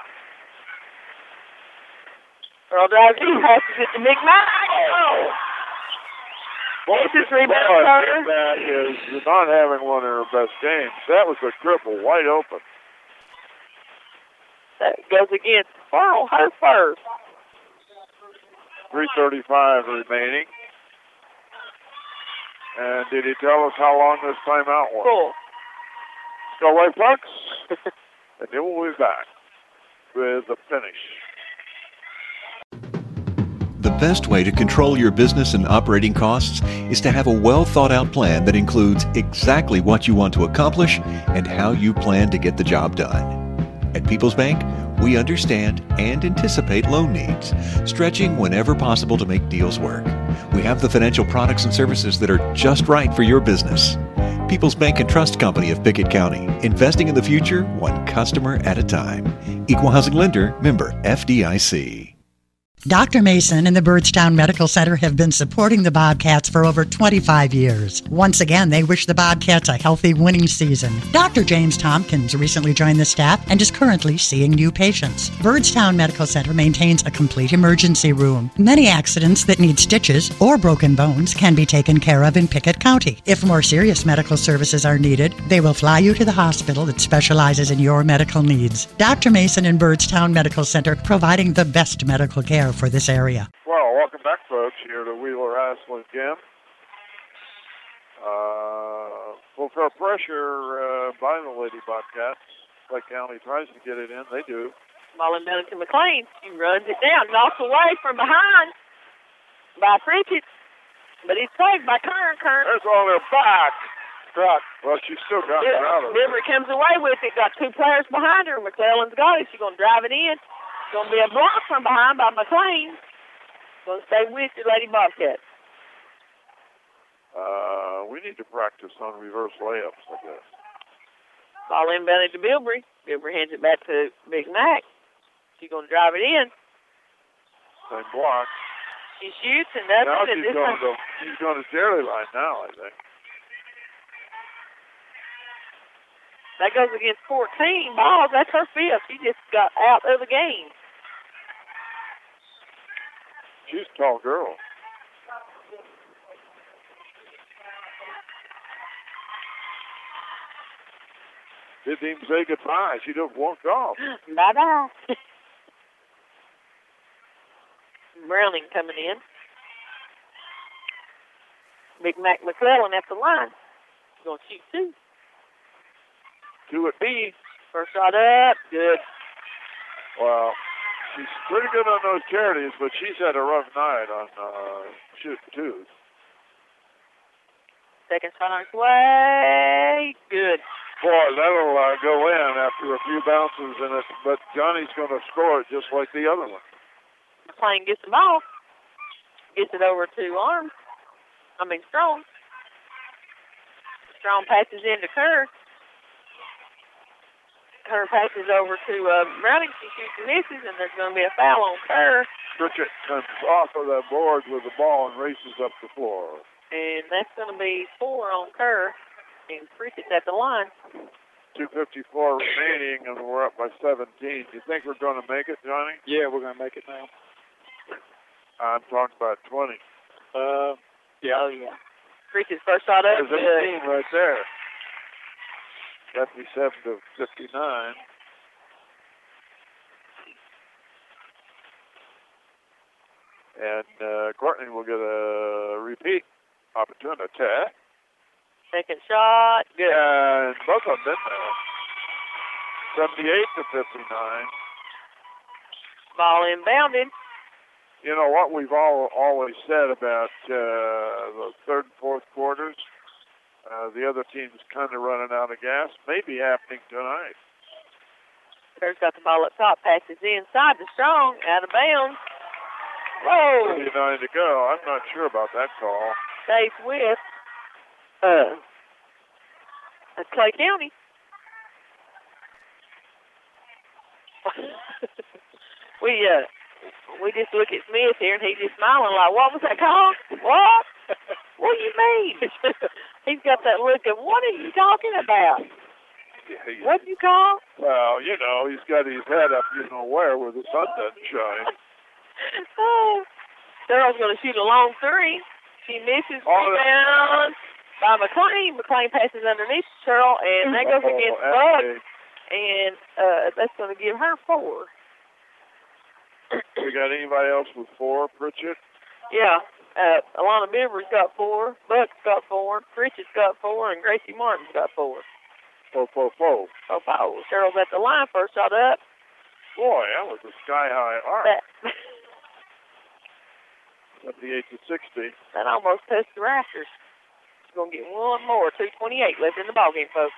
Pearl drives in, passes it to Big Mike. Oh! This is rebound Carter. That is not having one of her best games. That was a triple, wide open. That goes against Pearl, her first. 3:35 remaining. And did he tell us how long this timeout was? Cool. Go away, folks. And then we'll be back with the finish. The best way to control your business and operating costs is to have a well-thought-out plan that includes exactly what you want to accomplish and how you plan to get the job done. At People's Bank, we understand and anticipate loan needs, stretching whenever possible to make deals work. We have the financial products and services that are just right for your business. People's Bank and Trust Company of Pickett County, investing in the future one customer at a time. Equal Housing Lender, member FDIC. Dr. Mason and the Byrdstown Medical Center have been supporting the Bobcats for over 25 years. Once again, they wish the Bobcats a healthy winning season. Dr. James Tompkins recently joined the staff and is currently seeing new patients. Byrdstown Medical Center maintains a complete emergency room. Many accidents that need stitches or broken bones can be taken care of in Pickett County. If more serious medical services are needed, they will fly you to the hospital that specializes in your medical needs. Dr. Mason and Byrdstown Medical Center, providing the best medical care for this area. Well, welcome back, folks, here to Wheeler Hassel Gym. Full court pressure by the Lady Bobcats. Clay County tries to get it in. They do. Ball inbounded to McLean. She runs it down, knocks away from behind by Pritchett. But he's saved by Kern. There's on their back. Right. Well, she's still got it out of it. Bilbrey comes away with it. Got two players behind her. McClellan's got it. She's going to drive it in. It's going to be a block from behind by McLean. Going to stay with your Lady Bobcats. We need to practice on reverse layups, I guess. Ball inbounded to Bilbrey. Bilbrey hands it back to Big Mac. She's going to drive it in. Same block. She shoots and that's now it. She's going to Jerry line now, I think. That goes against 14 balls. That's her fifth. She just got out of the game. She's a tall girl. Didn't even say goodbye. She just walked off. Bye-bye. Browning coming in. Big Mac McClellan at the line. He's going to shoot two. Two at B. First shot up. Good. Well, she's pretty good on those charities, but she's had a rough night on shooting twos. Second shot on its way. Good. Boy, that'll go in after a few bounces in it, but Johnny's going to score it just like the other one. McLean gets the ball. Gets it over to Strong. Strong passes into Kerr. Kerr passes over to Browning. She shoots and misses, and there's going to be a foul on Kerr. Pritchett comes off of that board with the ball and races up the floor. And that's going to be 4 on Kerr. And Pritchett's at the line. 2:54 remaining, and we're up by 17. Do you think we're going to make it, Johnny? Yeah, we're going to make it now. I'm talking about 20. Yeah. Oh, yeah. Pritchett's first shot up. There's 18 right there. 77 to 59. And Courtney will get a repeat opportunity. Second shot. Good. And both of them there. 78 to 59. Ball inbounded. You know what we've always said about the third and fourth quarters? The other team's kind of running out of gas. Maybe happening tonight. Kerr's got the ball up top. Passes inside to Strong. Out of bounds. Whoa. 39 to go. I'm not sure about that call. Stays with Clay County. We just look at Smith here, and he's just smiling like, what was that call? What? What do you mean? He's got that look of, what are you talking about? What did you call? Well, you know, he's got his head up, you know where the sun doesn't shine. Daryl's going to shoot a long three. She misses. Rebound by McLean. McLean passes underneath Cheryl, and that goes against Buck. And that's going to give her 4. We got anybody else with 4, Pritchett? Yeah. Alana Bivers got 4. Buck's got 4. Pritchett's got 4. And Gracie Martin's got 4. 4. Cheryl's at the line. First shot up. Boy, that was a sky-high arc. 78 to 60. That almost touched the rafters. She's going to get one more. 2:28 left in the ballgame, folks.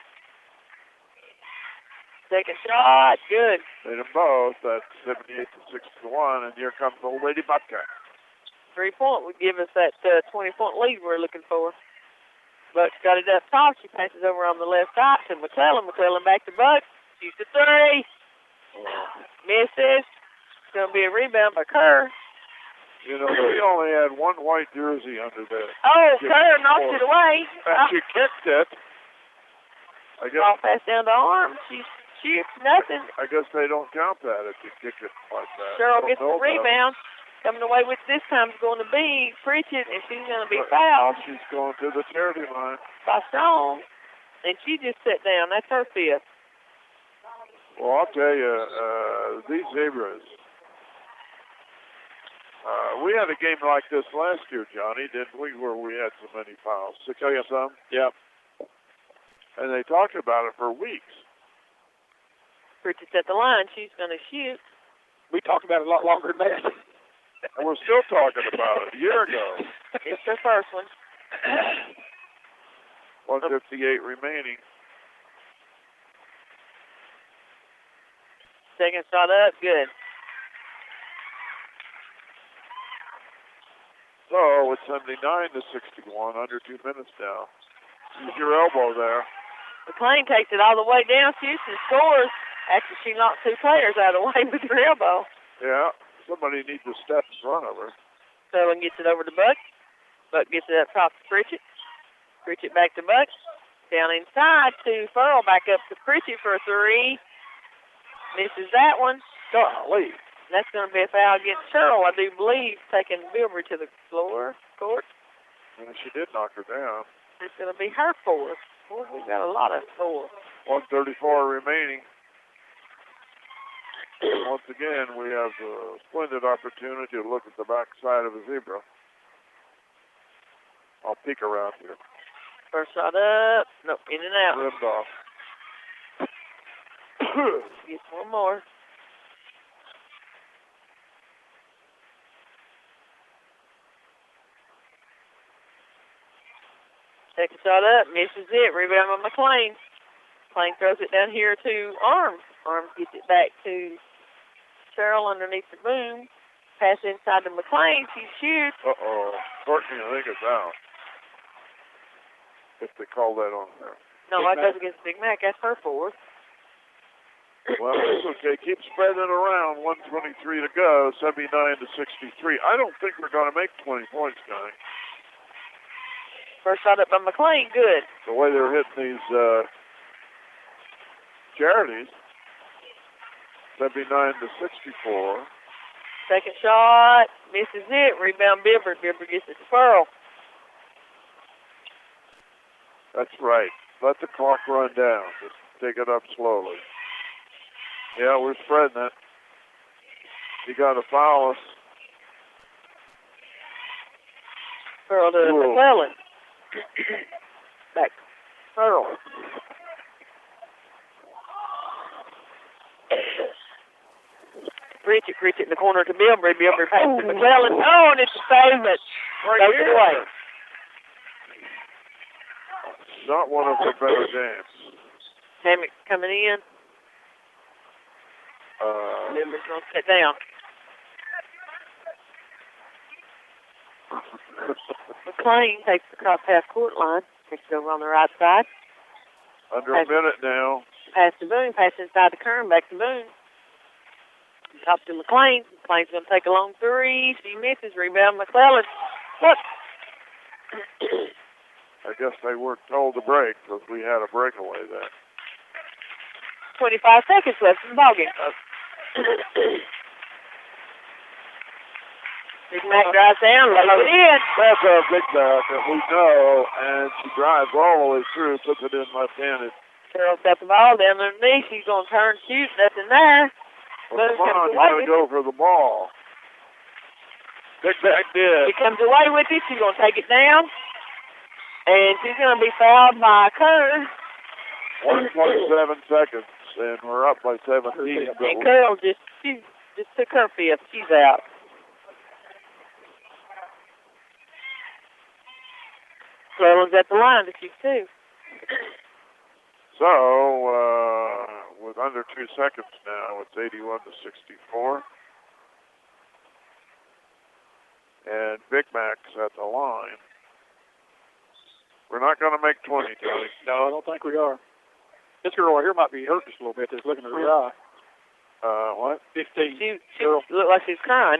Second shot, good. Made them both. That's 78 to 61, and here comes the Old Lady Bobcat. 3-point would give us that 20-point lead we're looking for. Buck's got it up top. She passes over on the left side to McClellan. McClellan back to Buck. Shoots a 3. Misses. It's going to be a rebound by Kerr. You know, we only had one white jersey under there. Oh, Kerr knocked it away. She kicked it. I guess. Ball passed down the arm. She shoots nothing. I guess they don't count that if you kick it like that. Cheryl gets the rebound. Coming away with this time is going to be Pritchett, and she's going to be fouled. She's going to the charity line. By Strong. And she just sat down. That's her 5th. Well, I'll tell you, these Zebras, we had a game like this last year, Johnny, didn't we, where we had so many fouls? 6 or some? Yep. And they talked about it for weeks. Pritchett's at the line. She's going to shoot. We talked about it a lot longer than that. And we're still talking about it a year ago. It's her first one. 158 remaining. Second shot up. Good. So it's 79 to 61, under 2 minutes now. Use your elbow there. McLean takes it all the way down, shoots and scores after she knocked 2 players out of the way with her elbow. Yeah, somebody needs to step in front of her. Sullivan gets it over to Buck. Buck gets it up top to Pritchett. Pritchett back to Buck. Down inside to Furl. Back up to Pritchett for a 3. Misses that one. Golly. That's going to be a foul against Cheryl, I do believe, taking Bilberry to the floor, court. And she did knock her down. It's going to be her fourth. Boy, we've got a lot of four. 1:34 remaining. Once again, we have a splendid opportunity to look at the backside of a zebra. I'll peek around here. First shot up. Nope, in and out. Rimmed off. Get one more. Second shot up. Misses it. Rebound by McLean. McLean throws it down here to Arms. Arms gets it back to Cheryl underneath the boom. Pass inside to McLean. She shoots. Uh-oh. Courtney, I think it's out. If they call that on there. No, that goes against Big Mac. That's her fourth. Well, it's okay. Keep spreading it around. 1:23 to go. 79-63. I don't think we're going to make 20 points, Johnny. First shot up by McLean. Good. The way they're hitting these charities. 79-64. Second shot. Misses it. Rebound Bilberry. Bilberry gets it to Pearl. That's right. Let the clock run down. Just take it up slowly. Yeah, we're spreading it. You got to foul us. Pearl to McClellan. Back. Pearl. Reach it in the corner to Bilberry. Bilberry passes to McClellan. Oh, and it's a pavement. Goes it away. Not one of her better games. Hammock coming in. Bilberry's going to sit down. McLean takes the cross half court line. Takes it over on the right side. Under a minute now. Pass to Boone. Pass inside to Kern. Back to Boone. Top to McLean. McLean's going to take a long three. She misses. Rebound McClellan. Look. I guess they weren't told to break because we had a breakaway there. 25 seconds left in the ballgame, folks. Big Mac drives down, lays it in. That's our Big Mac that we know, and she drives all the way through, puts it in left-handed. Carol's got the ball down underneath. She's going to turn, shoot, nothing there. Well, come on, you got to go for the ball. Big Mac did. She comes away with it. She's going to take it down. And she's going to be fouled by Kern. 1.7 seconds, and we're up by 17. And Carol just took her fifth. She's out. Cleveland's at the line to shoot two. So, with under 2 seconds now, it's 81-64. And Big Mac's at the line. We're not going to make 20, Tony. No, I don't think we are. This girl right here might be hurt just a little bit. Just looking at her eye. What? 15. She looked like she's crying.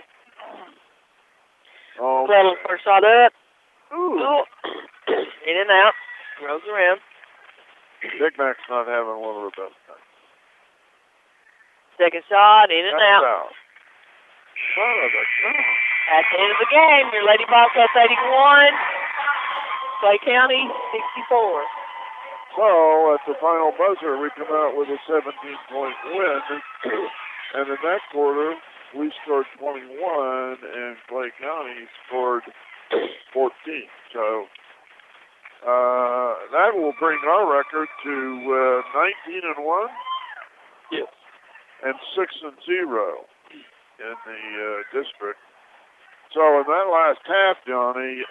Oh. Cleveland first shot up. Ooh. In and out. Rolls around. Big Mac's not having one of her best times. Second shot. In and That's out. Son of a gun. At the end of the game, your Lady Bobcats 81. Clay County 64. So, at the final buzzer, we come out with a 17-point win. And in that quarter, we scored 21, and Clay County scored 14. So, that will bring our record to 19-1. Yes. And 6-0 in the district. So, in that last half, Johnny,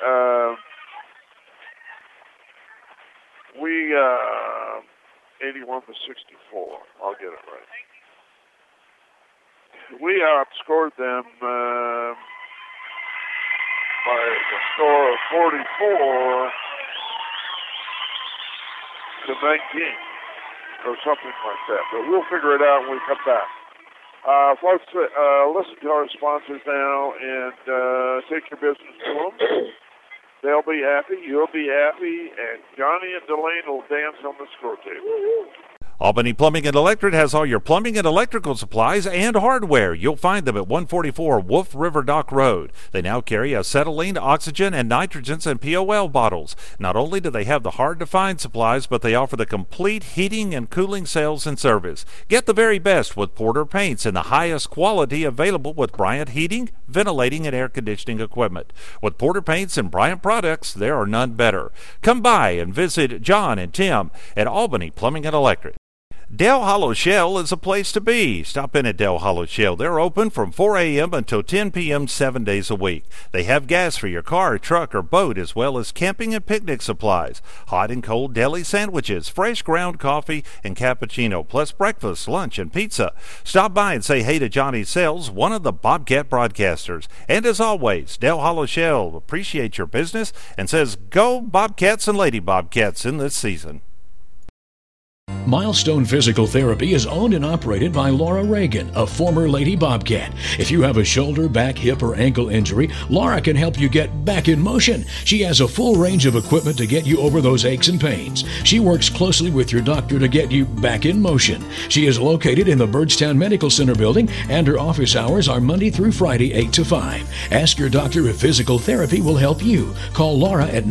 we 81-64. I'll get it right. We outscored them by a score of 44 to 19 or something like that. But we'll figure it out when we come back. Folks, listen to our sponsors now and take your business to them. They'll be happy, you'll be happy, and Johnny and Delane will dance on the score table. Albany Plumbing and Electric has all your plumbing and electrical supplies and hardware. You'll find them at 144 Wolf River Dock Road. They now carry acetylene, oxygen, and nitrogens and POL bottles. Not only do they have the hard-to-find supplies, but they offer the complete heating and cooling sales and service. Get the very best with Porter Paints and the highest quality available with Bryant Heating, Ventilating, and Air Conditioning equipment. With Porter Paints and Bryant products, there are none better. Come by and visit John and Tim at Albany Plumbing and Electric. Dale Hollow Shell is a place to be. Stop in at Dale Hollow Shell. They're open from 4 a.m. until 10 p.m. 7 days a week. They have gas for your car, truck, or boat, as well as camping and picnic supplies, hot and cold deli sandwiches, fresh ground coffee, and cappuccino, plus breakfast, lunch, and pizza. Stop by and say hey to Johnny Sells, one of the Bobcat broadcasters. And as always, Dale Hollow Shell appreciates your business and says go Bobcats and Lady Bobcats in this season. Milestone Physical Therapy is owned and operated by Laura Reagan, a former Lady Bobcat. If you have a shoulder, back, hip, or ankle injury, Laura can help you get back in motion. She has a full range of equipment to get you over those aches and pains. She works closely with your doctor to get you back in motion. She is located in the Byrdstown Medical Center building, and her office hours are Monday through Friday, 8 to 5. Ask your doctor if physical therapy will help you. Call Laura at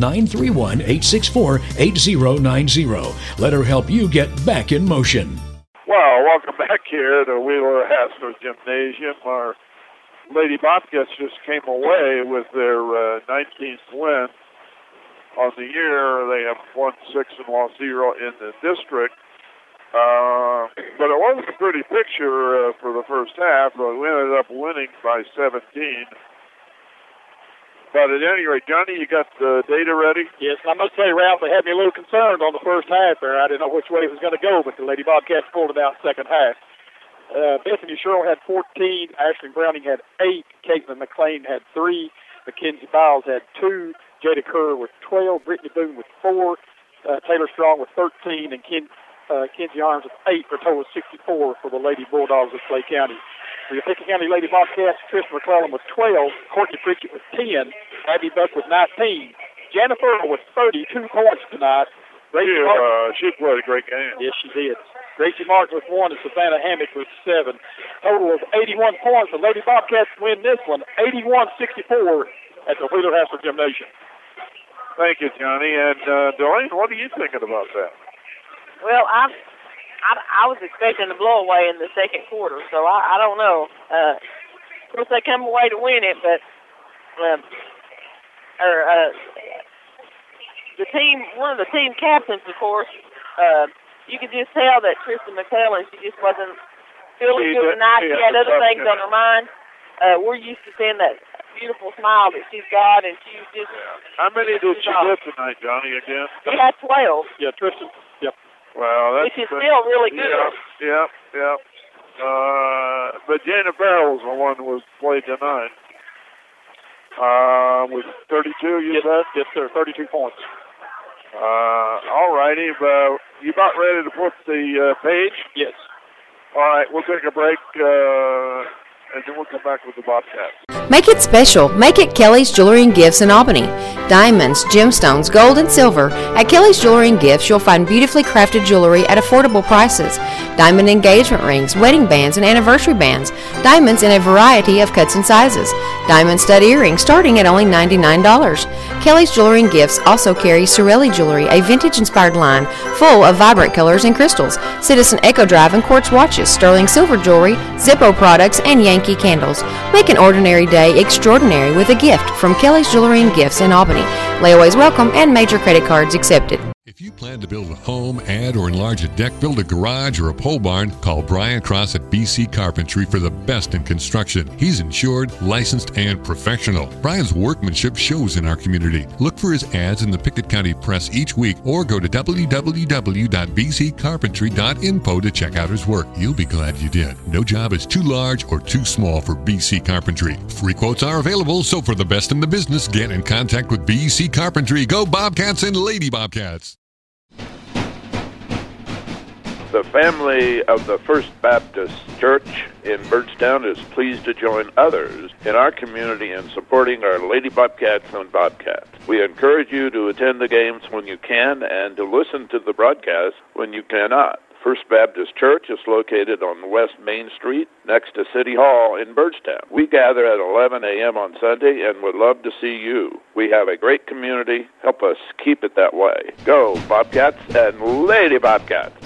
931-864-8090. Let her help you get back in motion. Well, welcome back here to Wheeler Hassler Gymnasium. Our Lady Bobcats just came away with their 19th win on the year. They have won 6 and lost 0 in the district. But it wasn't a pretty picture for the first half. We ended up winning by 17. But at any rate, Johnny, you got the data ready? Yes, I must say, Ralph, they had me a little concerned on the first half there. I didn't know which way it was going to go, but the Lady Bobcats pulled it out second half. Bethany Sherrill had 14, Ashley Browning had 8, Caitlin McLean had 3, Mackenzie Biles had 2, Jada Kerr with 12, Brittany Boone with 4, Taylor Strong with 13, and Kenzie Arms with 8 for a total of 64 for the Lady Bulldogs of Clay County. For the Pickett County Lady Bobcats, Tristan McClellan with 12, Courtney Pritchett with 10, Abby Buck with 19, Jennifer with 32 points tonight. She played a great game. Yes, she did. Gracie Martin with 1 and Savannah Hammock with 7. Total of 81 points. The Lady Bobcats win this one, 81-64 at the Wheeler Hassler Gymnasium. Thank you, Johnny. And Delane, what are you thinking about that? Well, I was expecting a blow away in the second quarter, so I don't know. Of course, they come away to win it, but the team, one of the team captains, of course, you could just tell that Tristan McClellan, she just wasn't feeling good tonight. She had other things on her mind. We're used to seeing that beautiful smile that she's got, and she's just... How many did she get tonight, Johnny, again? She had 12. Yeah, Tristan. Yep. Well, which is still really good. Yeah. But Jana Barrow's the one who was played tonight. With 32, you said? Yes, sir, 32 points. All righty. You about ready to put the page? Yes. All right, we'll take a break, and then we'll come back with the Bobcats. Make it special. Make it Kelly's Jewelry and Gifts in Albany. Diamonds, gemstones, gold, and silver. At Kelly's Jewelry and Gifts, you'll find beautifully crafted jewelry at affordable prices. Diamond engagement rings, wedding bands, and anniversary bands. Diamonds in a variety of cuts and sizes. Diamond stud earrings starting at only $99. Kelly's Jewelry and Gifts also carries Sorelli Jewelry, a vintage-inspired line full of vibrant colors and crystals. Citizen Echo Drive and quartz watches, sterling silver jewelry, Zippo products, and Yankee candles. Make an ordinary day extraordinary with a gift from Kelly's Jewelry and Gifts in Albany. Layaways welcome and major credit cards accepted. If you plan to build a home, add or enlarge a deck, build a garage, or a pole barn, call Brian Cross at BC Carpentry for the best in construction. He's insured, licensed, and professional. Brian's workmanship shows in our community. Look for his ads in the Pickett County Press each week or go to www.bccarpentry.info to check out his work. You'll be glad you did. No job is too large or too small for BC Carpentry. Free quotes are available, so for the best in the business, get in contact with BC Carpentry. Go Bobcats and Lady Bobcats. The family of the First Baptist Church in Byrdstown is pleased to join others in our community in supporting our Lady Bobcats and Bobcats. We encourage you to attend the games when you can and to listen to the broadcast when you cannot. First Baptist Church is located on West Main Street next to City Hall in Byrdstown. We gather at 11 a.m. on Sunday and would love to see you. We have a great community. Help us keep it that way. Go Bobcats and Lady Bobcats!